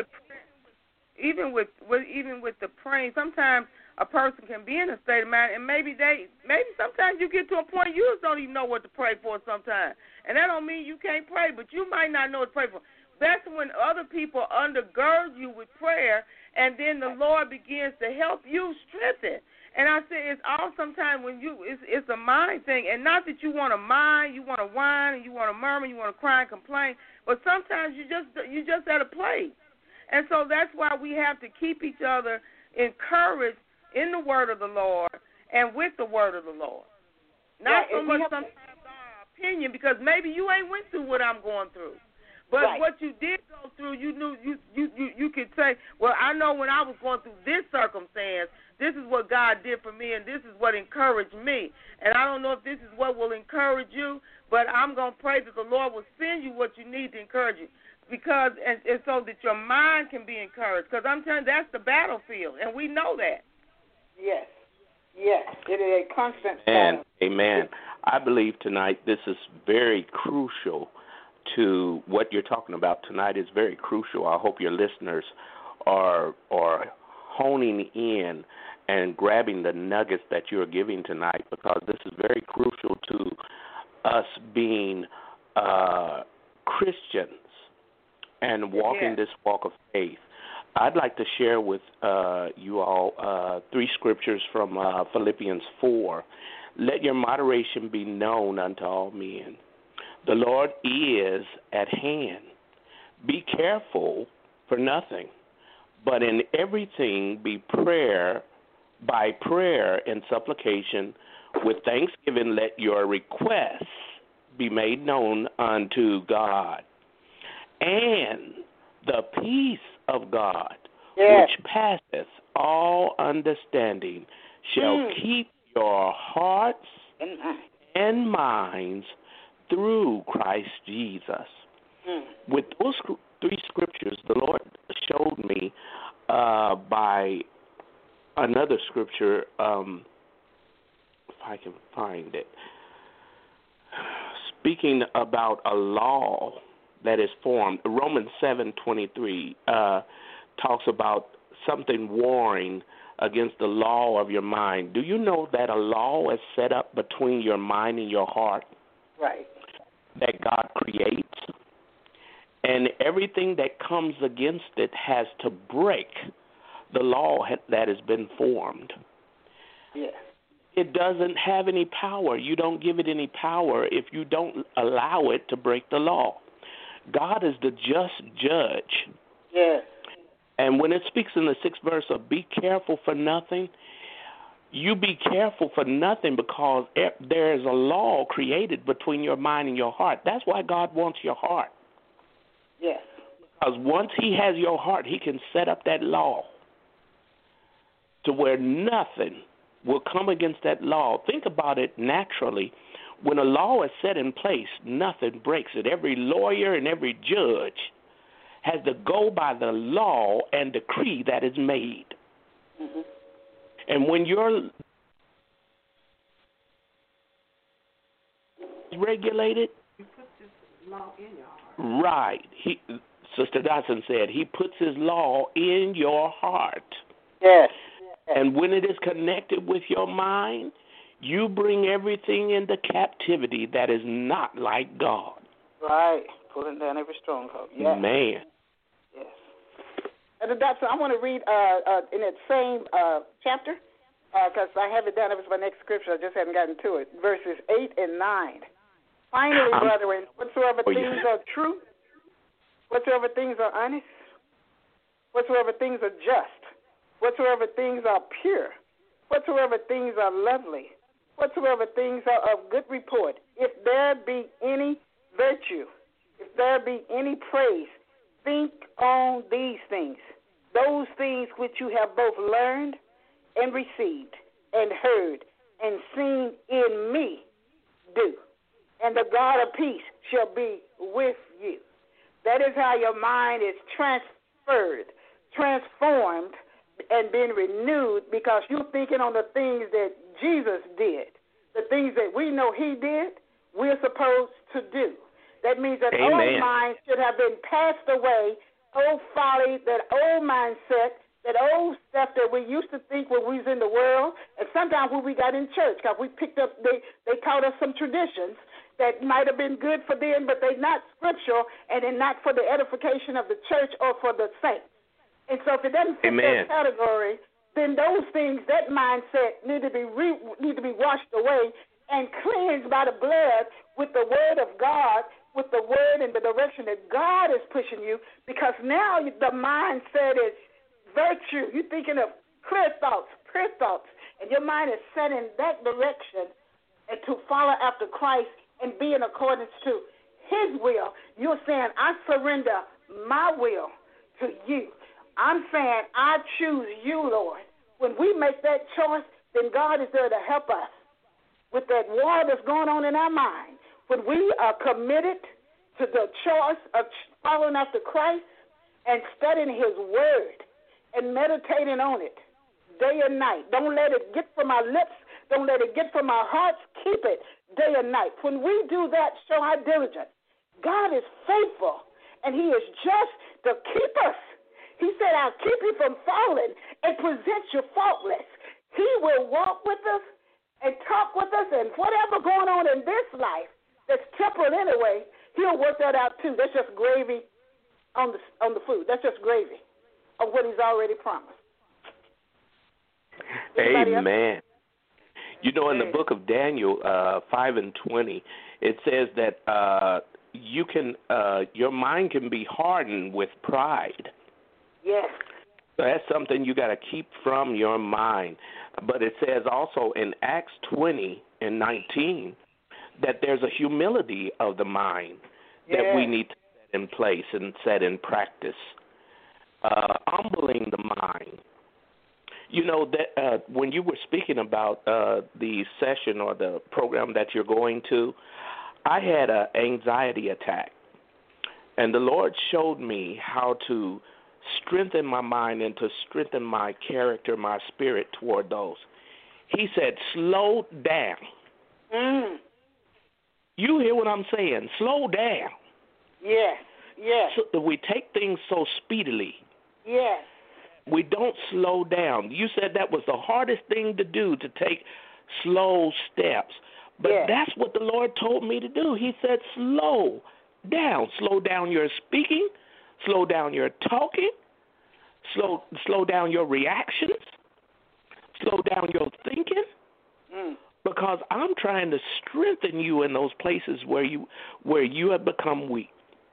with the praying, sometimes a person can be in a state of mind, and maybe sometimes you get to a point you just don't even know what to pray for sometimes. And that don't mean you can't pray, but you might not know what to pray for. That's when other people undergird you with prayer, and then the Lord begins to help you strengthen. And I say it's all sometimes when it's a mind thing, and not that you want to mind, you want to whine, and you want to murmur, you want to cry and complain, but sometimes you just at a place. And so that's why we have to keep each other encouraged in the word of the Lord and with the word of the Lord. Not so much sometimes our opinion, because maybe you ain't went through what I'm going through. But what you did go through, you knew you could say, well, I know when I was going through this circumstance, this is what God did for me, and this is what encouraged me. And I don't know if this is what will encourage you, but I'm going to pray that the Lord will send you what you need to encourage you, because and so that your mind can be encouraged. Because I'm telling you, that's the battlefield, and we know that. Yes, it is a constant battle. Amen. I believe tonight this is very crucial to what you're talking about tonight. Is very crucial. I hope your listeners are honing in and grabbing the nuggets that you're giving tonight, because this is very crucial to us being Christians and walking this walk of faith. I'd like to share with you all 3 scriptures from Philippians 4. Let your moderation be known unto all men. The Lord is at hand. Be careful for nothing, but in everything by prayer and supplication with thanksgiving let your requests be made known unto God. And the peace of God, which passeth all understanding, shall keep your hearts and minds through Christ Jesus. With those 3 scriptures, the Lord showed me by another scripture, if I can find it, speaking about a law that is formed. Romans 7:23 talks about something warring against the law of your mind. Do you know that a law is set up between your mind and your heart? Right. That God creates, and everything that comes against it has to break the law that has been formed. Yes. It doesn't have any power. You don't give it any power if you don't allow it to break the law. God is the just judge. Yes. And when it speaks in the 6th verse of be careful for nothing, you be careful for nothing, because there is a law created between your mind and your heart. That's why God wants your heart. Yes. Because once he has your heart, he can set up that law to where nothing will come against that law. Think about it naturally. When a law is set in place, nothing breaks it. Every lawyer and every judge has to go by the law and decree that is made. Mm-hmm. And when you're regulated, you put this law in your heart. Right. Sister Dotson said he puts his law in your heart. Yes. And when it is connected with your mind, you bring everything into captivity that is not like God. Right. Pulling down every stronghold. Yes. Man. Yes. And Dotson, I want to read in that same chapter, because I have it down. It was my next scripture. I just hadn't gotten to it. Verses 8 and 9. Finally, brethren, whatsoever things are true, whatsoever things are honest, whatsoever things are just, whatsoever things are pure, whatsoever things are lovely, whatsoever things are of good report, if there be any virtue, if there be any praise, think on these things, those things which you have both learned and received and heard and seen in me, do. And the God of peace shall be with you. That is how your mind is transformed, and being renewed, because you're thinking on the things that Jesus did. The things that we know he did, we're supposed to do. That means that old minds should have been passed away, old folly, that old mindset, that old stuff that we used to think when we was in the world, and sometimes when we got in church, because we picked up, they taught us some traditions that might have been good for them, but they're not scriptural, and they're not for the edification of the church or for the saints. And so if it doesn't fit that category, then those things, that mindset need to be washed away and cleansed by the blood with the word of God, with the word and the direction that God is pushing you, because now the mindset is virtue. You're thinking of clear thoughts, and your mind is set in that direction and to follow after Christ and be in accordance to his will. You're saying, I surrender my will to you. I'm saying, I choose you, Lord. When we make that choice, then God is there to help us with that war that's going on in our mind. When we are committed to the choice of following after Christ and studying his word and meditating on it day and night. Don't let it get from our lips. Don't let it get from our hearts. Keep it day and night. When we do that, show our diligence. God is faithful, and he is just to keep us. He said, I'll keep you from falling and present you faultless. He will walk with us and talk with us, and whatever going on in this life that's temporal anyway, he'll work that out too. That's just gravy on the food. That's just gravy of what he's already promised. Amen. You know, in the book of Daniel 5:20, it says that you can your mind can be hardened with pride. Yes. So that's something you got to keep from your mind. But it says also in Acts 20:19 that there's a humility of the mind that we need to set in place and set in practice. Humbling the mind. You know, that when you were speaking about the session or the program that you're going to, I had an anxiety attack. And the Lord showed me how to strengthen my mind and to strengthen my character, my spirit toward those. He said, slow down. You hear what I'm saying? Slow down. Yes, yes. So we take things so speedily. Yes. We don't slow down. You said that was the hardest thing to do, to take slow steps. But that's what the Lord told me to do. He said, slow down. Slow down your speaking. Slow down your talking. Slow down your reactions. Slow down your thinking. Because I'm trying to strengthen you in those places where you have become weak.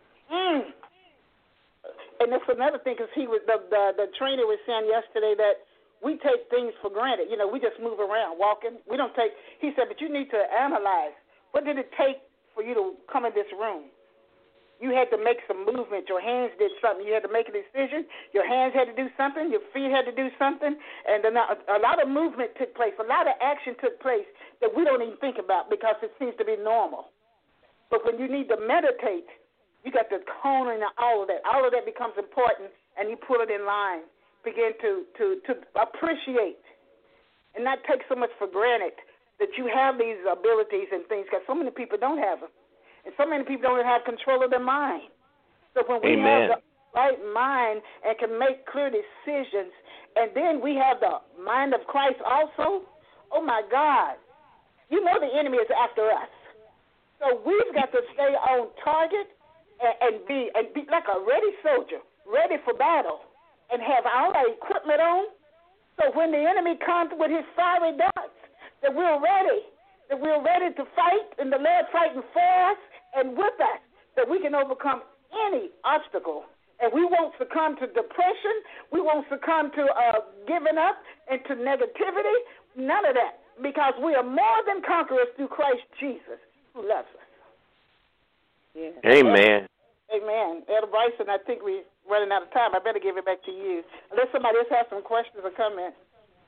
And that's another thing, because the trainer was saying yesterday that we take things for granted. You know, we just move around, walking. We don't take. He said, but you need to analyze. What did it take for you to come in this room? You had to make some movement. Your hands did something. You had to make a decision. Your hands had to do something. Your feet had to do something. And a lot of movement took place. A lot of action took place that we don't even think about because it seems to be normal. But when you need to meditate, you got to hone in all of that. All of that becomes important, and you pull it in line. Begin to appreciate and not take so much for granted that you have these abilities and things, because so many people don't have them. And so many people don't have control of their mind. So when we have the right mind and can make clear decisions, and then we have the mind of Christ also, oh, my God, you know the enemy is after us. So we've got to stay on target and be like a ready soldier, ready for battle, and have all our equipment on. So when the enemy comes with his fiery darts, that we're ready to fight, and the Lord fighting for us and with us, that we can overcome any obstacle. And we won't succumb to depression. We won't succumb to giving up and to negativity. None of that, because we are more than conquerors through Christ Jesus, who loves us. Yeah. Amen. Amen. Elder Bryson, I think we're running out of time. I better give it back to you, unless somebody else has some questions or comments.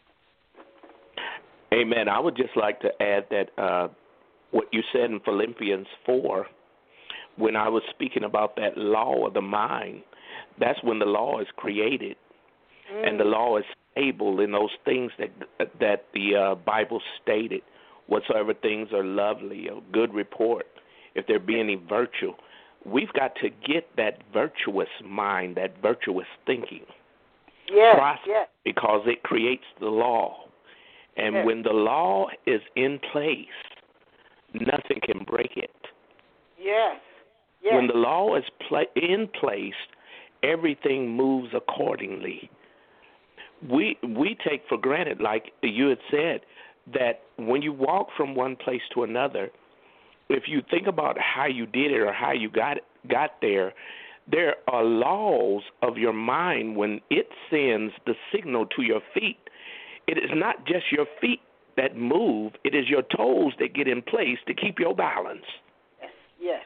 Amen. I would just like to add that what you said in Philippians 4, when I was speaking about that law of the mind, that's when the law is created, and the law is stable in those things that the Bible stated, whatsoever things are lovely, a good report, if there be any virtue. We've got to get that virtuous mind, that virtuous thinking process, because it creates the law. And when the law is in place, nothing can break it. Yes. When the law is in place, everything moves accordingly. We take for granted, like you had said, that when you walk from one place to another, if you think about how you did it or how you got there, there are laws of your mind when it sends the signal to your feet. It is not just your feet that move, it is your toes that get in place to keep your balance. Yes.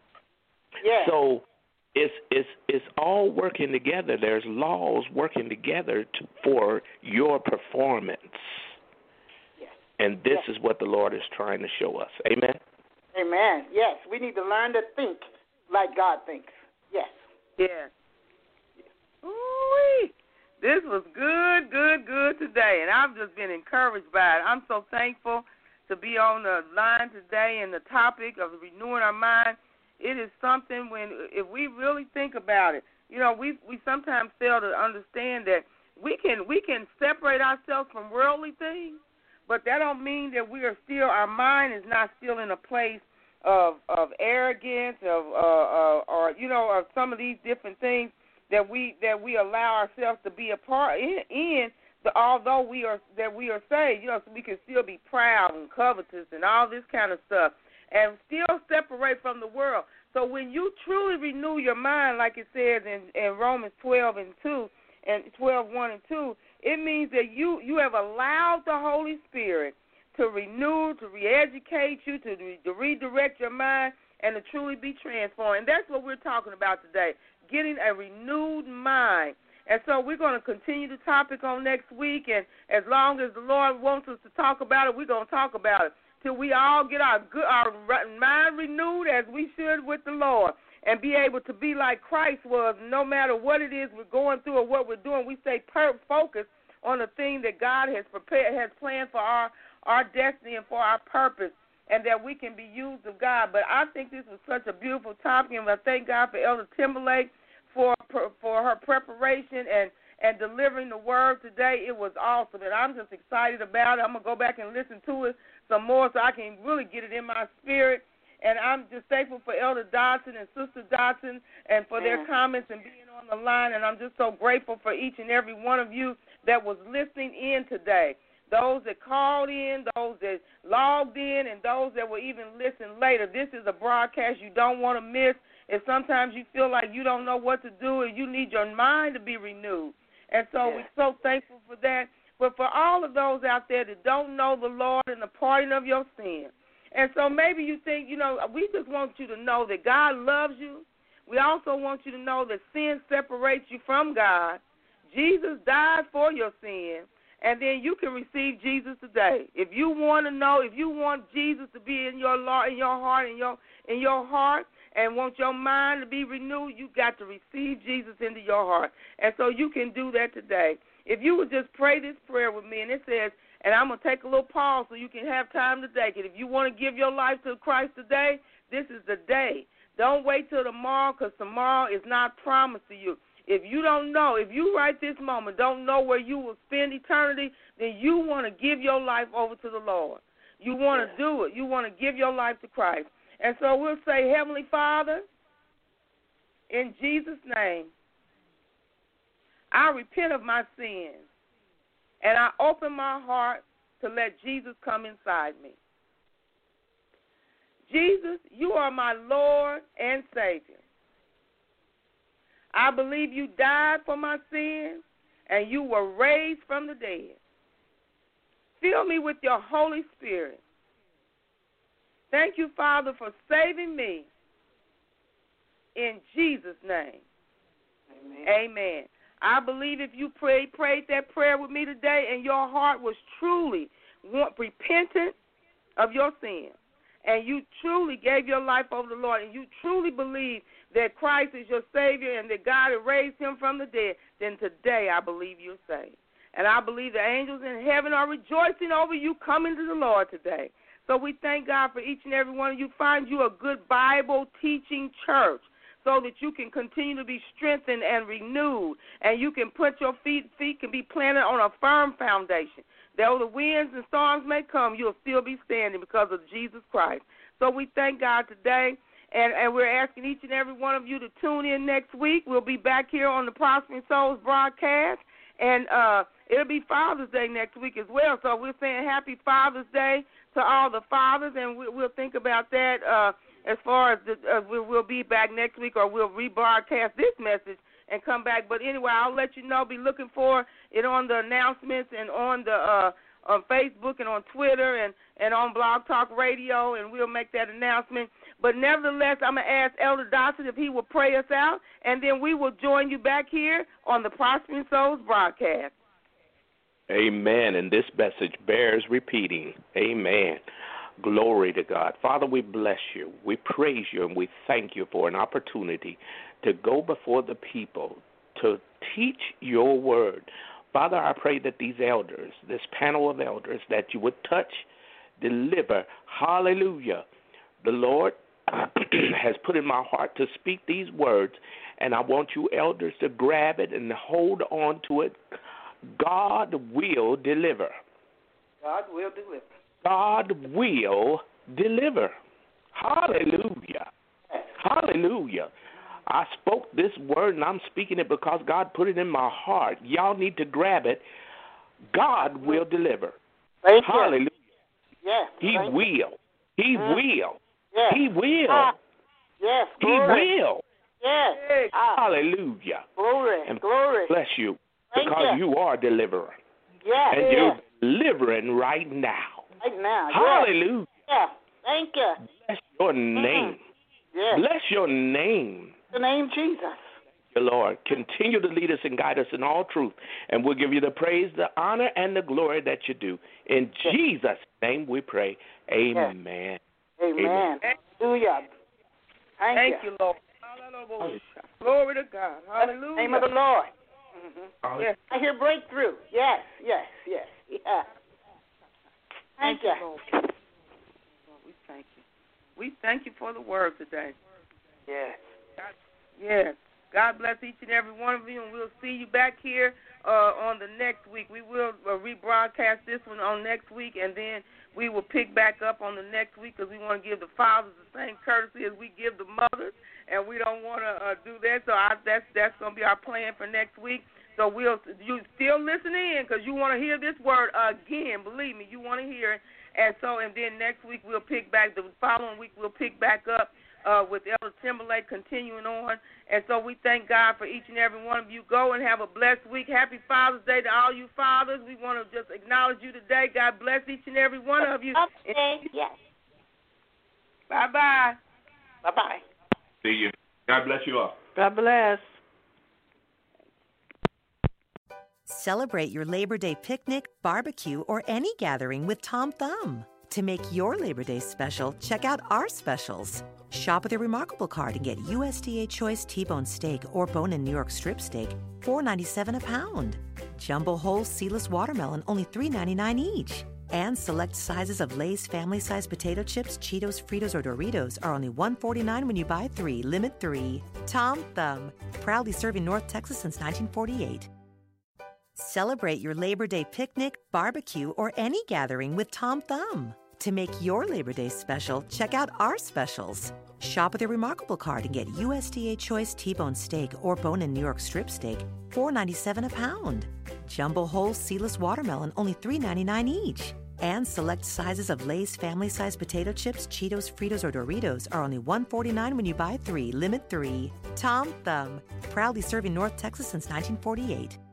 So it's all working together. There's laws working together for your performance. Yes. And this is what the Lord is trying to show us. Amen? Amen. Yes, we need to learn to think like God thinks. Yes. Yes. Ooh-wee. This was good today, and I've just been encouraged by it. I'm so thankful to be on the line today, and the topic of renewing our mind. It is something if we really think about it, we sometimes fail to understand that we can separate ourselves from worldly things, but that don't mean that our mind is not still in a place of arrogance, of some of these different things that we allow ourselves to be a part in. Although we are saved, so we can still be proud and covetous and all this kind of stuff, and still separate from the world. So when you truly renew your mind, like it says in Romans 12:1 and 2, it means that you have allowed the Holy Spirit to renew, to re-educate you, to redirect your mind, and to truly be transformed. And that's what we're talking about today, getting a renewed mind. And so we're going to continue the topic on next week, and as long as the Lord wants us to talk about it, we're going to talk about it till we all get our mind renewed as we should with the Lord, and be able to be like Christ was. No matter what it is we're going through or what we're doing, we stay focused on the thing that God has planned for our destiny and for our purpose, and that we can be used of God. But I think this was such a beautiful topic, and I thank God for Elder Timberlake for her preparation and delivering the word today. It was awesome, and I'm just excited about it. I'm going to go back and listen to it some more so I can really get it in my spirit. And I'm just thankful for Elder Dodson and Sister Dodson and for their comments and being on the line. And I'm just so grateful for each and every one of you that was listening in today. Those that called in, those that logged in, and those that will even listen later. This is a broadcast you don't want to miss. If sometimes you feel like you don't know what to do and you need your mind to be renewed. And so we're so thankful for that. But for all of those out there that don't know the Lord and the pardon of your sin, and so maybe you think, we just want you to know that God loves you, We also want you to know that sin separates you from God. Jesus died for your sin, and then you can receive Jesus today. If you want to know, if you want Jesus to be in your heart, and want your mind to be renewed, you got to receive Jesus into your heart. And so you can do that today. If you would just pray this prayer with me, and it says, and I'm going to take a little pause so you can have time to take it. If you want to give your life to Christ today, this is the day. Don't wait till tomorrow, because tomorrow is not promised to you. If you don't know, if you right this moment don't know where you will spend eternity, then you want to give your life over to the Lord. You want to do it. You want to give your life to Christ. And so we'll say, Heavenly Father, in Jesus' name, I repent of my sins, and I open my heart to let Jesus come inside me. Jesus, you are my Lord and Savior. I believe you died for my sins, and you were raised from the dead. Fill me with your Holy Spirit. Thank you, Father, for saving me. In Jesus' name, amen. I believe if you prayed that prayer with me today and your heart was truly repentant of your sin, and you truly gave your life over to the Lord, and you truly believe that Christ is your Savior and that God had raised him from the dead, then today I believe you're saved. And I believe the angels in heaven are rejoicing over you coming to the Lord today. So we thank God for each and every one of you. Find you a good Bible-teaching church so that you can continue to be strengthened and renewed, and you can put your feet can be planted on a firm foundation. Though the winds and storms may come, you'll still be standing because of Jesus Christ. So we thank God today, and we're asking each and every one of you to tune in next week. We'll be back here on the Prospering Souls broadcast, and it'll be Father's Day next week as well. So we're saying Happy Father's Day to all the fathers, and we'll think about that as far as we'll be back next week, or we'll rebroadcast this message and come back. But anyway, I'll let you know. Be looking for it on the announcements and on the on Facebook and on Twitter and on Blog Talk Radio, and we'll make that announcement. But nevertheless, I'm going to ask Elder Dawson if he will pray us out, and then we will join you back here on the Prospering Souls broadcast. Amen. And this message bears repeating. Amen. Glory to God. Father, we bless you. We praise you, and we thank you for an opportunity to go before the people to teach your word. Father, I pray that these elders, this panel of elders, that you would touch, deliver. Hallelujah. The Lord has put in my heart to speak these words, and I want you elders to grab it and hold on to it. God will deliver. God will deliver. God will deliver. Hallelujah. Hallelujah. I spoke this word, and I'm speaking it because God put it in my heart. Y'all need to grab it. God will deliver. Thank Hallelujah. You. Yes. He will. He will. Yes. He will. Yes. He Glory. will. Yes. Hallelujah. Glory. And glory. Bless you Thank because you. you are a deliverer. Yes. And you're delivering right now. Right now. Hallelujah. Yes. Thank you. Bless your name. Yes. Bless your name. The name Jesus. Thank you, Lord. Continue to lead us and guide us in all truth, and we'll give you the praise, the honor, and the glory that you do. In Jesus' name we pray. Amen. Amen. Hallelujah. Thank you, Lord. Hallelujah. Glory to God. Hallelujah. Name of the Lord. Mm-hmm. Yes. I hear breakthrough. Yes. Yeah. Thank you. Lord. We thank you. We thank you for the word today. Yes. Yes. God bless each and every one of you, and we'll see you back here on the next week. We will rebroadcast this one on next week, and then we will pick back up on the next week because we want to give the fathers the same courtesy as we give the mothers, and we don't want to do that. So that's going to be our plan for next week. So you still listen in because you want to hear this word again. Believe me, you want to hear it. And then next week we'll pick back. The following week we'll pick back up with Elder Timberlake continuing on. And so we thank God for each and every one of you. Go and have a blessed week. Happy Father's Day to all you fathers. We want to just acknowledge you today. God bless each and every one of you. Okay. Yes. Bye-bye. Bye-bye. See you. God bless you all. God bless. Celebrate your Labor Day picnic, barbecue, or any gathering with Tom Thumb. To make your Labor Day special, check out our specials. Shop with your Remarkable card and get USDA Choice T-bone steak or bone-in New York strip steak, $4.97 a pound. Jumbo whole seedless watermelon, only $3.99 each. And select sizes of Lay's family-size potato chips, Cheetos, Fritos, or Doritos are only $1.49 when you buy 3. Limit 3. Tom Thumb, proudly serving North Texas since 1948. Celebrate your Labor Day picnic, barbecue, or any gathering with Tom Thumb. To make your Labor Day special, check out our specials. Shop with your Remarkable card and get USDA Choice T-bone steak or bone-in New York strip steak, $4.97 a pound. Jumbo whole seedless watermelon, only $3.99 each. And select sizes of Lay's family-size potato chips, Cheetos, Fritos, or Doritos are only $1.49 when you buy 3. Limit 3. Tom Thumb, proudly serving North Texas since 1948.